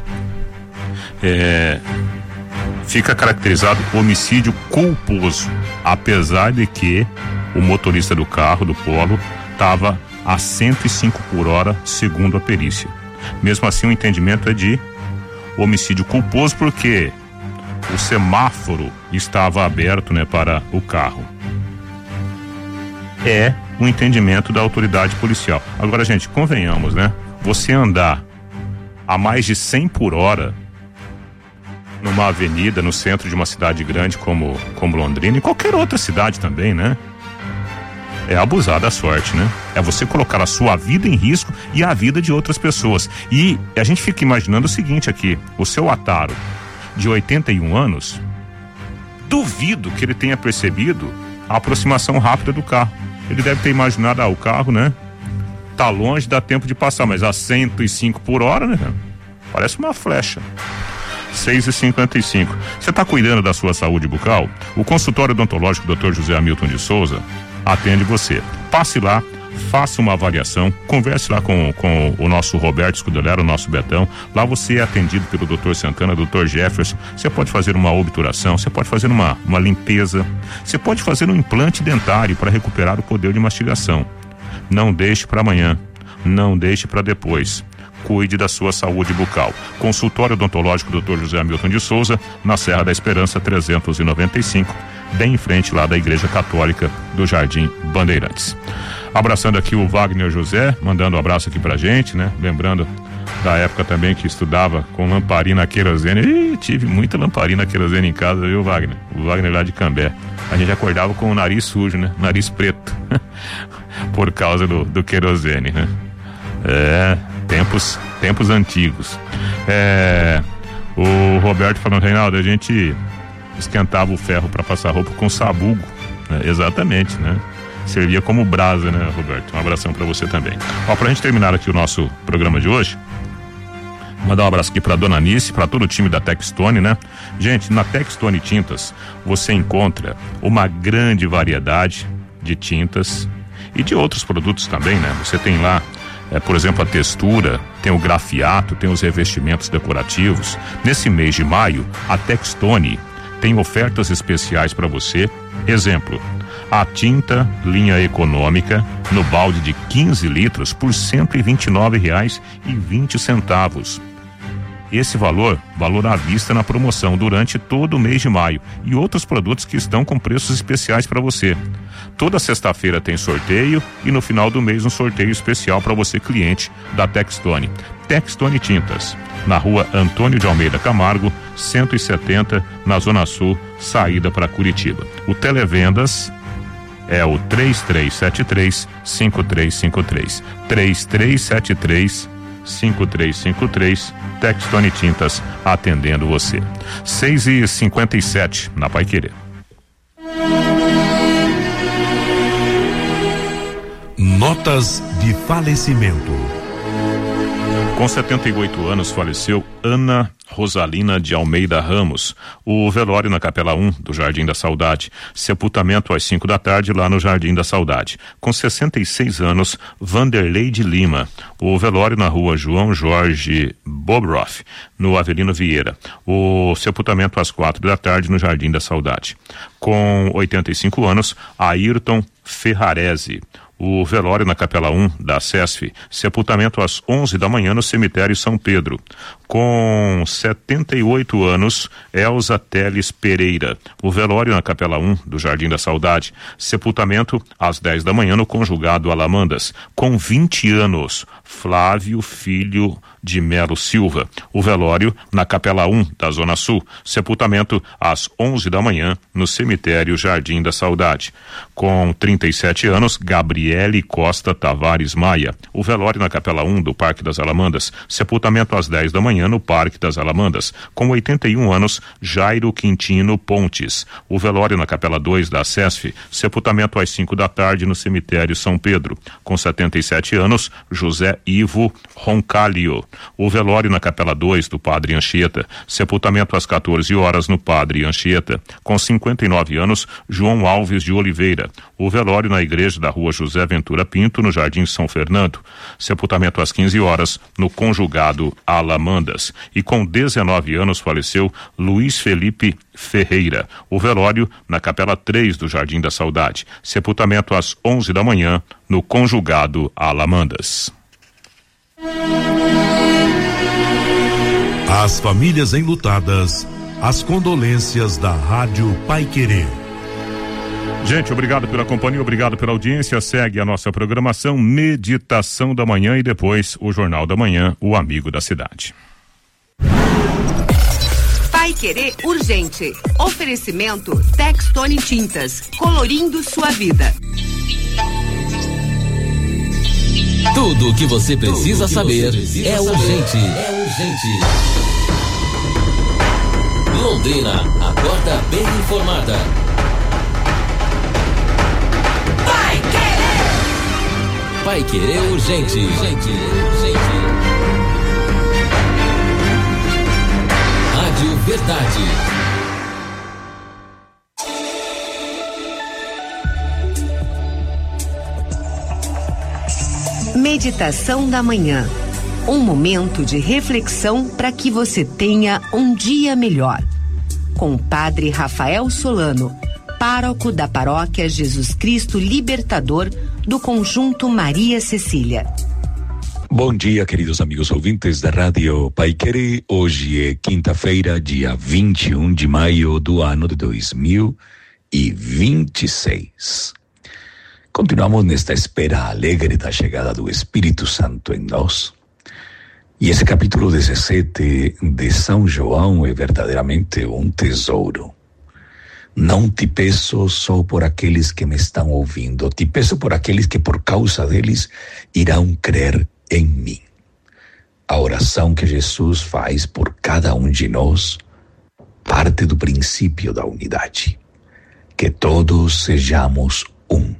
é, fica caracterizado homicídio culposo, apesar de que o motorista do carro, do Polo, estava a cento e cinco por hora, segundo a perícia. Mesmo assim, o entendimento é de homicídio culposo porque o semáforo estava aberto, né, para o carro. É o entendimento da autoridade policial. Agora, gente, convenhamos, né? Você andar a mais de cem por hora numa avenida no centro de uma cidade grande como, como Londrina e qualquer outra cidade também, né? É abusar da sorte, né? É você colocar a sua vida em risco e a vida de outras pessoas. E a gente fica imaginando o seguinte aqui: o seu Ataro, de oitenta e um anos, duvido que ele tenha percebido a aproximação rápida do carro. Ele deve ter imaginado, ah, o carro, né? Tá longe, dá tempo de passar, mas a cento e cinco por hora, né? Parece uma flecha. seis e cinquenta e cinco. Você está cuidando da sua saúde bucal? O consultório odontológico doutor José Hamilton de Souza atende você. Passe lá, faça uma avaliação, converse lá com, com o nosso Roberto Scudelero, o nosso Betão. Lá você é atendido pelo doutor Santana, doutor Jefferson. Você pode fazer uma obturação, você pode fazer uma, uma limpeza, você pode fazer um implante dentário para recuperar o poder de mastigação. Não deixe para amanhã, não deixe para depois. Cuide da sua saúde bucal. Consultório odontológico doutor José Hamilton de Souza, na Serra da Esperança trezentos e noventa e cinco, bem em frente lá da Igreja Católica do Jardim Bandeirantes. Abraçando aqui o Wagner José, mandando um abraço aqui pra gente, né? Lembrando da época também que estudava com lamparina querosene. Ih, tive muita lamparina querosene em casa, viu, Wagner? O Wagner lá de Cambé. A gente acordava com o nariz sujo, né? Nariz preto. Por causa do, do querosene, né? É, tempos, tempos antigos. É, o Roberto falando, Reinaldo, a gente esquentava o ferro para passar roupa com sabugo, né? Exatamente, né? Servia como brasa, né, Roberto? Um abração para você também. Ó, pra gente terminar aqui o nosso programa de hoje, mandar um abraço aqui pra Dona Nice, pra todo o time da Textone, né? Gente, na Textone Tintas você encontra uma grande variedade de tintas e de outros produtos também, né? Você tem lá, é, por exemplo, a textura, tem o grafiato, tem os revestimentos decorativos. Nesse mês de maio, a Textone tem ofertas especiais para você. Exemplo, a tinta linha econômica no balde de quinze litros por cento e vinte e nove reais e vinte centavos. Esse valor, valor à vista na promoção durante todo o mês de maio, e outros produtos que estão com preços especiais para você. Toda sexta-feira tem sorteio e no final do mês um sorteio especial para você, cliente da Textone. Textone Tintas, na rua Antônio de Almeida Camargo, cento e setenta, na Zona Sul, saída para Curitiba. O Televendas é o três três sete três, cinco três cinco três. três três sete três, cinco três cinco três. Textone Tintas, atendendo você. seis e cinquenta e sete na Paiquerê. Notas de falecimento. Com setenta e oito anos faleceu Ana Rosalina de Almeida Ramos. O velório na Capela um do Jardim da Saudade. Sepultamento às cinco da tarde lá no Jardim da Saudade. Com sessenta e seis anos, Vanderlei de Lima. O velório na rua João Jorge Bobroff, no Avelino Vieira. O sepultamento às quatro da tarde no Jardim da Saudade. Com oitenta e cinco anos, Ayrton Ferrarese. O velório na Capela um da SESF, sepultamento às onze da manhã no cemitério São Pedro. Com setenta e oito anos, Elza Teles Pereira. O velório na Capela um do Jardim da Saudade, sepultamento às dez da manhã no conjugado Alamandas. Com vinte anos, Flávio Filho de Melo Silva. O velório na Capela um da Zona Sul, sepultamento às onze da manhã no cemitério Jardim da Saudade. Com trinta e sete anos, Gabriele Costa Tavares Maia. O velório na Capela um do Parque das Alamandas, sepultamento às dez da manhã no Parque das Alamandas. Com oitenta e um anos, Jairo Quintino Pontes. O velório na Capela dois da SESF, sepultamento às cinco da tarde no cemitério São Pedro. Com setenta e sete anos, José Ivo Roncalio. O velório na Capela dois do Padre Anchieta, sepultamento às quatorze horas no Padre Anchieta. Com cinquenta e nove anos, João Alves de Oliveira. O velório na igreja da rua José Ventura Pinto, no Jardim São Fernando. Sepultamento às quinze horas no conjugado Alamandas. E com dezenove anos faleceu Luiz Felipe Ferreira. O velório na Capela três do Jardim da Saudade. Sepultamento às onze da manhã no conjugado Alamandas. As famílias enlutadas, as condolências da Rádio Paiquerê. Gente, obrigado pela companhia, obrigado pela audiência. Segue a nossa programação Meditação da Manhã e depois o Jornal da Manhã, o Amigo da Cidade. Paiquerê Urgente. Oferecimento Textone Tintas, colorindo sua vida. Tudo o que você precisa que saber você precisa é urgente. É urgente. Londrina, acorda bem informada. Paiquerê Urgente. Urgente. Urgente. Rádio Verdade. Meditação da Manhã. Um momento de reflexão para que você tenha um dia melhor. Com o Padre Rafael Solano, pároco da Paróquia Jesus Cristo Libertador do Conjunto Maria Cecília. Bom dia, queridos amigos ouvintes da Rádio Paiquerê. Hoje é quinta-feira, dia vinte e um de maio do ano de dois mil e vinte e seis. Continuamos nesta espera alegre da chegada do Espírito Santo em nós. E esse capítulo dezessete de São João é verdadeiramente um tesouro. Não te peço só por aqueles que me estão ouvindo, te peço por aqueles que por causa deles irão crer em mim. A oração que Jesus faz por cada um de nós parte do princípio da unidade. Que todos sejamos um.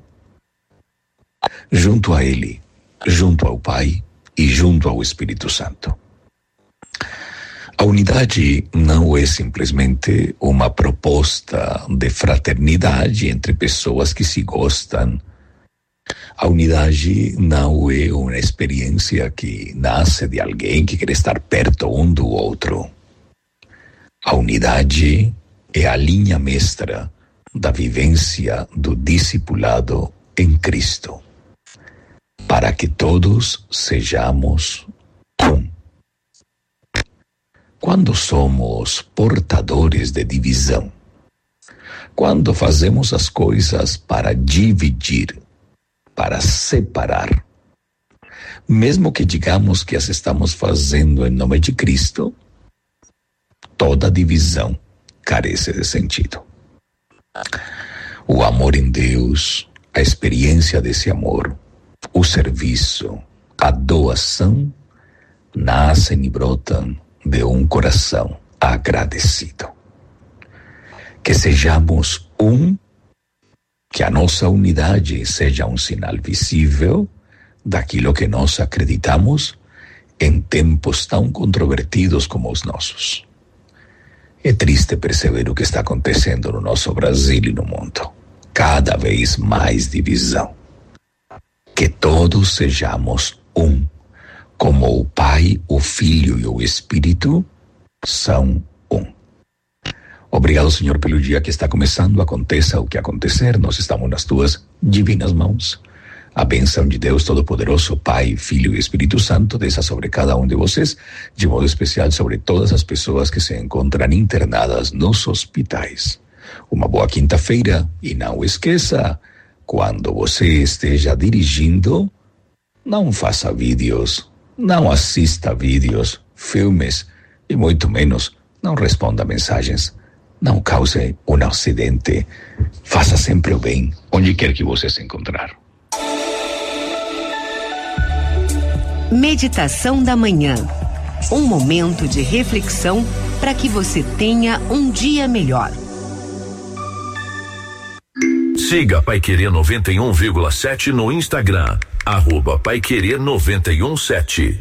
Junto a Ele, junto ao Pai e junto ao Espírito Santo. A unidade não é simplesmente uma proposta de fraternidade entre pessoas que se gostam. A unidade não é uma experiência que nasce de alguém que quer estar perto um do outro. A unidade é a linha mestra da vivência do discipulado em Cristo, para que todos sejamos um. Quando somos portadores de divisão, quando fazemos as coisas para dividir, para separar, mesmo que digamos que as estamos fazendo em nome de Cristo, toda divisão carece de sentido. O amor em Deus, a experiência desse amor, o serviço, a doação, nascem e brotam de um coração agradecido. Que sejamos um, que a nossa unidade seja um sinal visível daquilo que nós acreditamos em tempos tão controvertidos como os nossos. É triste perceber o que está acontecendo no nosso Brasil e no mundo. Cada vez mais divisão. Que todos sejamos um, como o Pai, o Filho e o Espírito são um. Obrigado, Senhor, pelo dia que está começando. Aconteça o que acontecer, nós estamos nas tuas divinas mãos. A bênção de Deus Todo-Poderoso, Pai, Filho e Espírito Santo, desça sobre cada um de vocês, de modo especial sobre todas as pessoas que se encontram internadas nos hospitais. Uma boa quinta-feira e não esqueça, quando você esteja dirigindo, não faça vídeos, não assista vídeos, filmes e muito menos não responda mensagens. Não cause um acidente. Faça sempre o bem, onde quer que você se encontrar. Meditação da Manhã. Um momento de reflexão para que você tenha um dia melhor. Siga Paiquerê noventa e um vírgula sete no Instagram, arroba Paiquerê noventa e um sete.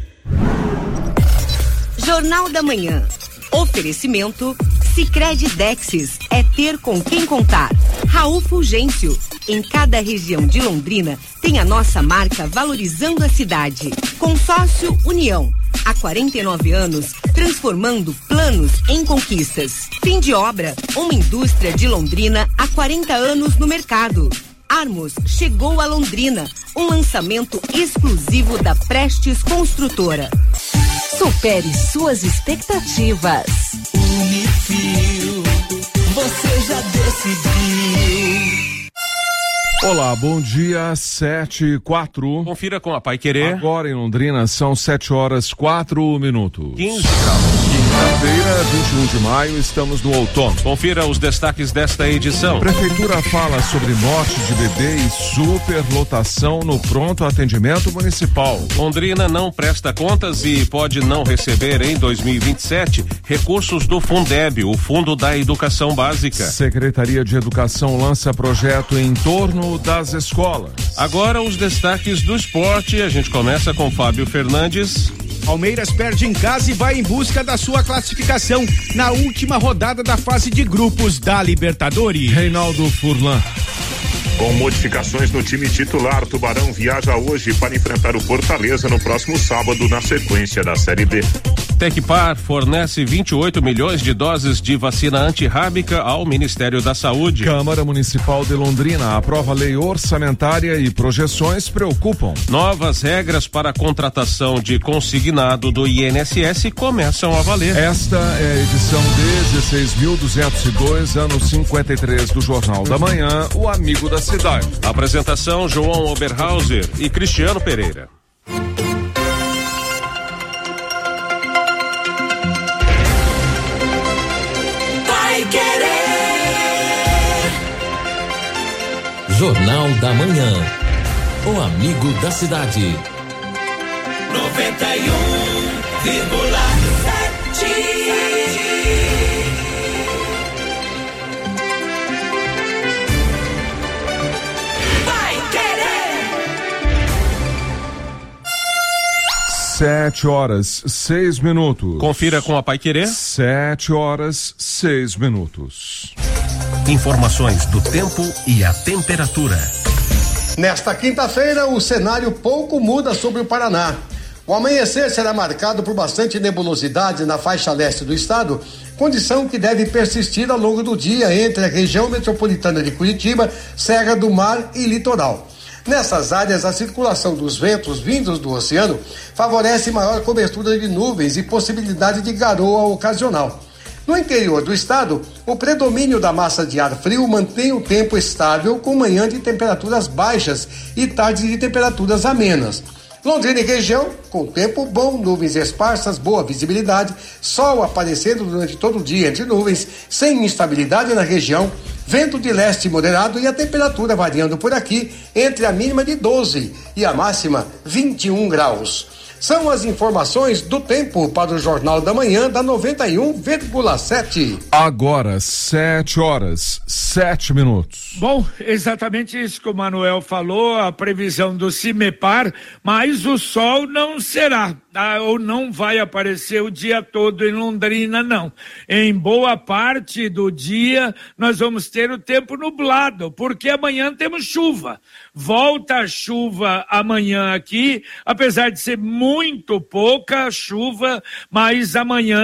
Jornal da Manhã. Oferecimento Sicredi Dexis, é ter com quem contar. Raul Fulgêncio, em cada região de Londrina tem a nossa marca valorizando a cidade. Consórcio União, há quarenta e nove anos transformando planos em conquistas. Fim de obra, uma indústria de Londrina há quarenta anos no mercado. Armos chegou a Londrina, um lançamento exclusivo da Prestes Construtora. Supere suas expectativas. Unifil, você já decidiu. Olá, bom dia, sete e quatro. Confira com a Paiquerê. Agora em Londrina são sete horas quatro minutos. quinze graus. Quinta-feira, vinte e um de maio, estamos no outono. Confira os destaques desta edição. Prefeitura fala sobre morte de bebê e superlotação no pronto atendimento municipal. Londrina não presta contas e pode não receber em dois mil e vinte e sete recursos do Fundeb, o Fundo da Educação Básica. Secretaria de Educação lança projeto em torno das escolas. Agora os destaques do esporte. A gente começa com Fábio Fernandes. Palmeiras perde em casa e vai em busca da sua classificação na última rodada da fase de grupos da Libertadores. Reinaldo Furlan. Com modificações no time titular, Tubarão viaja hoje para enfrentar o Fortaleza no próximo sábado na sequência da Série B. Tecpar fornece vinte e oito milhões de doses de vacina antirrábica ao Ministério da Saúde. Câmara Municipal de Londrina aprova lei orçamentária e projeções preocupam. Novas regras para a contratação de consignado do I N S S começam a valer. Esta é a edição dezesseis mil duzentos e dois, ano cinquenta e três do Jornal da Manhã, o amigo da cidade. Apresentação João Oberhauser e Cristiano Pereira. Jornal da Manhã. O amigo da cidade. noventa e um vírgula sete. Vai querer. Sete horas, seis minutos. Confira com a Paiquerê. Sete horas, seis minutos. Informações do tempo e a temperatura. Nesta quinta-feira, o cenário pouco muda sobre o Paraná. O amanhecer será marcado por bastante nebulosidade na faixa leste do estado, condição que deve persistir ao longo do dia entre a região metropolitana de Curitiba, Serra do Mar e litoral. Nessas áreas, a circulação dos ventos vindos do oceano favorece maior cobertura de nuvens e possibilidade de garoa ocasional. No interior do estado, o predomínio da massa de ar frio mantém o tempo estável com manhã de temperaturas baixas e tardes de temperaturas amenas. Londrina e região, com tempo bom, nuvens esparsas, boa visibilidade, sol aparecendo durante todo o dia entre nuvens, sem instabilidade na região, vento de leste moderado e a temperatura variando por aqui entre a mínima de doze e a máxima vinte e um graus. São as informações do tempo para o Jornal da Manhã da noventa e um vírgula sete. Agora, sete horas, sete minutos. Bom, exatamente isso que o Manuel falou, a previsão do CIMEPAR, mas o sol não será, tá? Ou não vai aparecer o dia todo em Londrina, não. Em boa parte do dia, nós vamos ter o tempo nublado, porque amanhã temos chuva. Volta a chuva amanhã aqui, apesar de ser muito pouca chuva, mas amanhã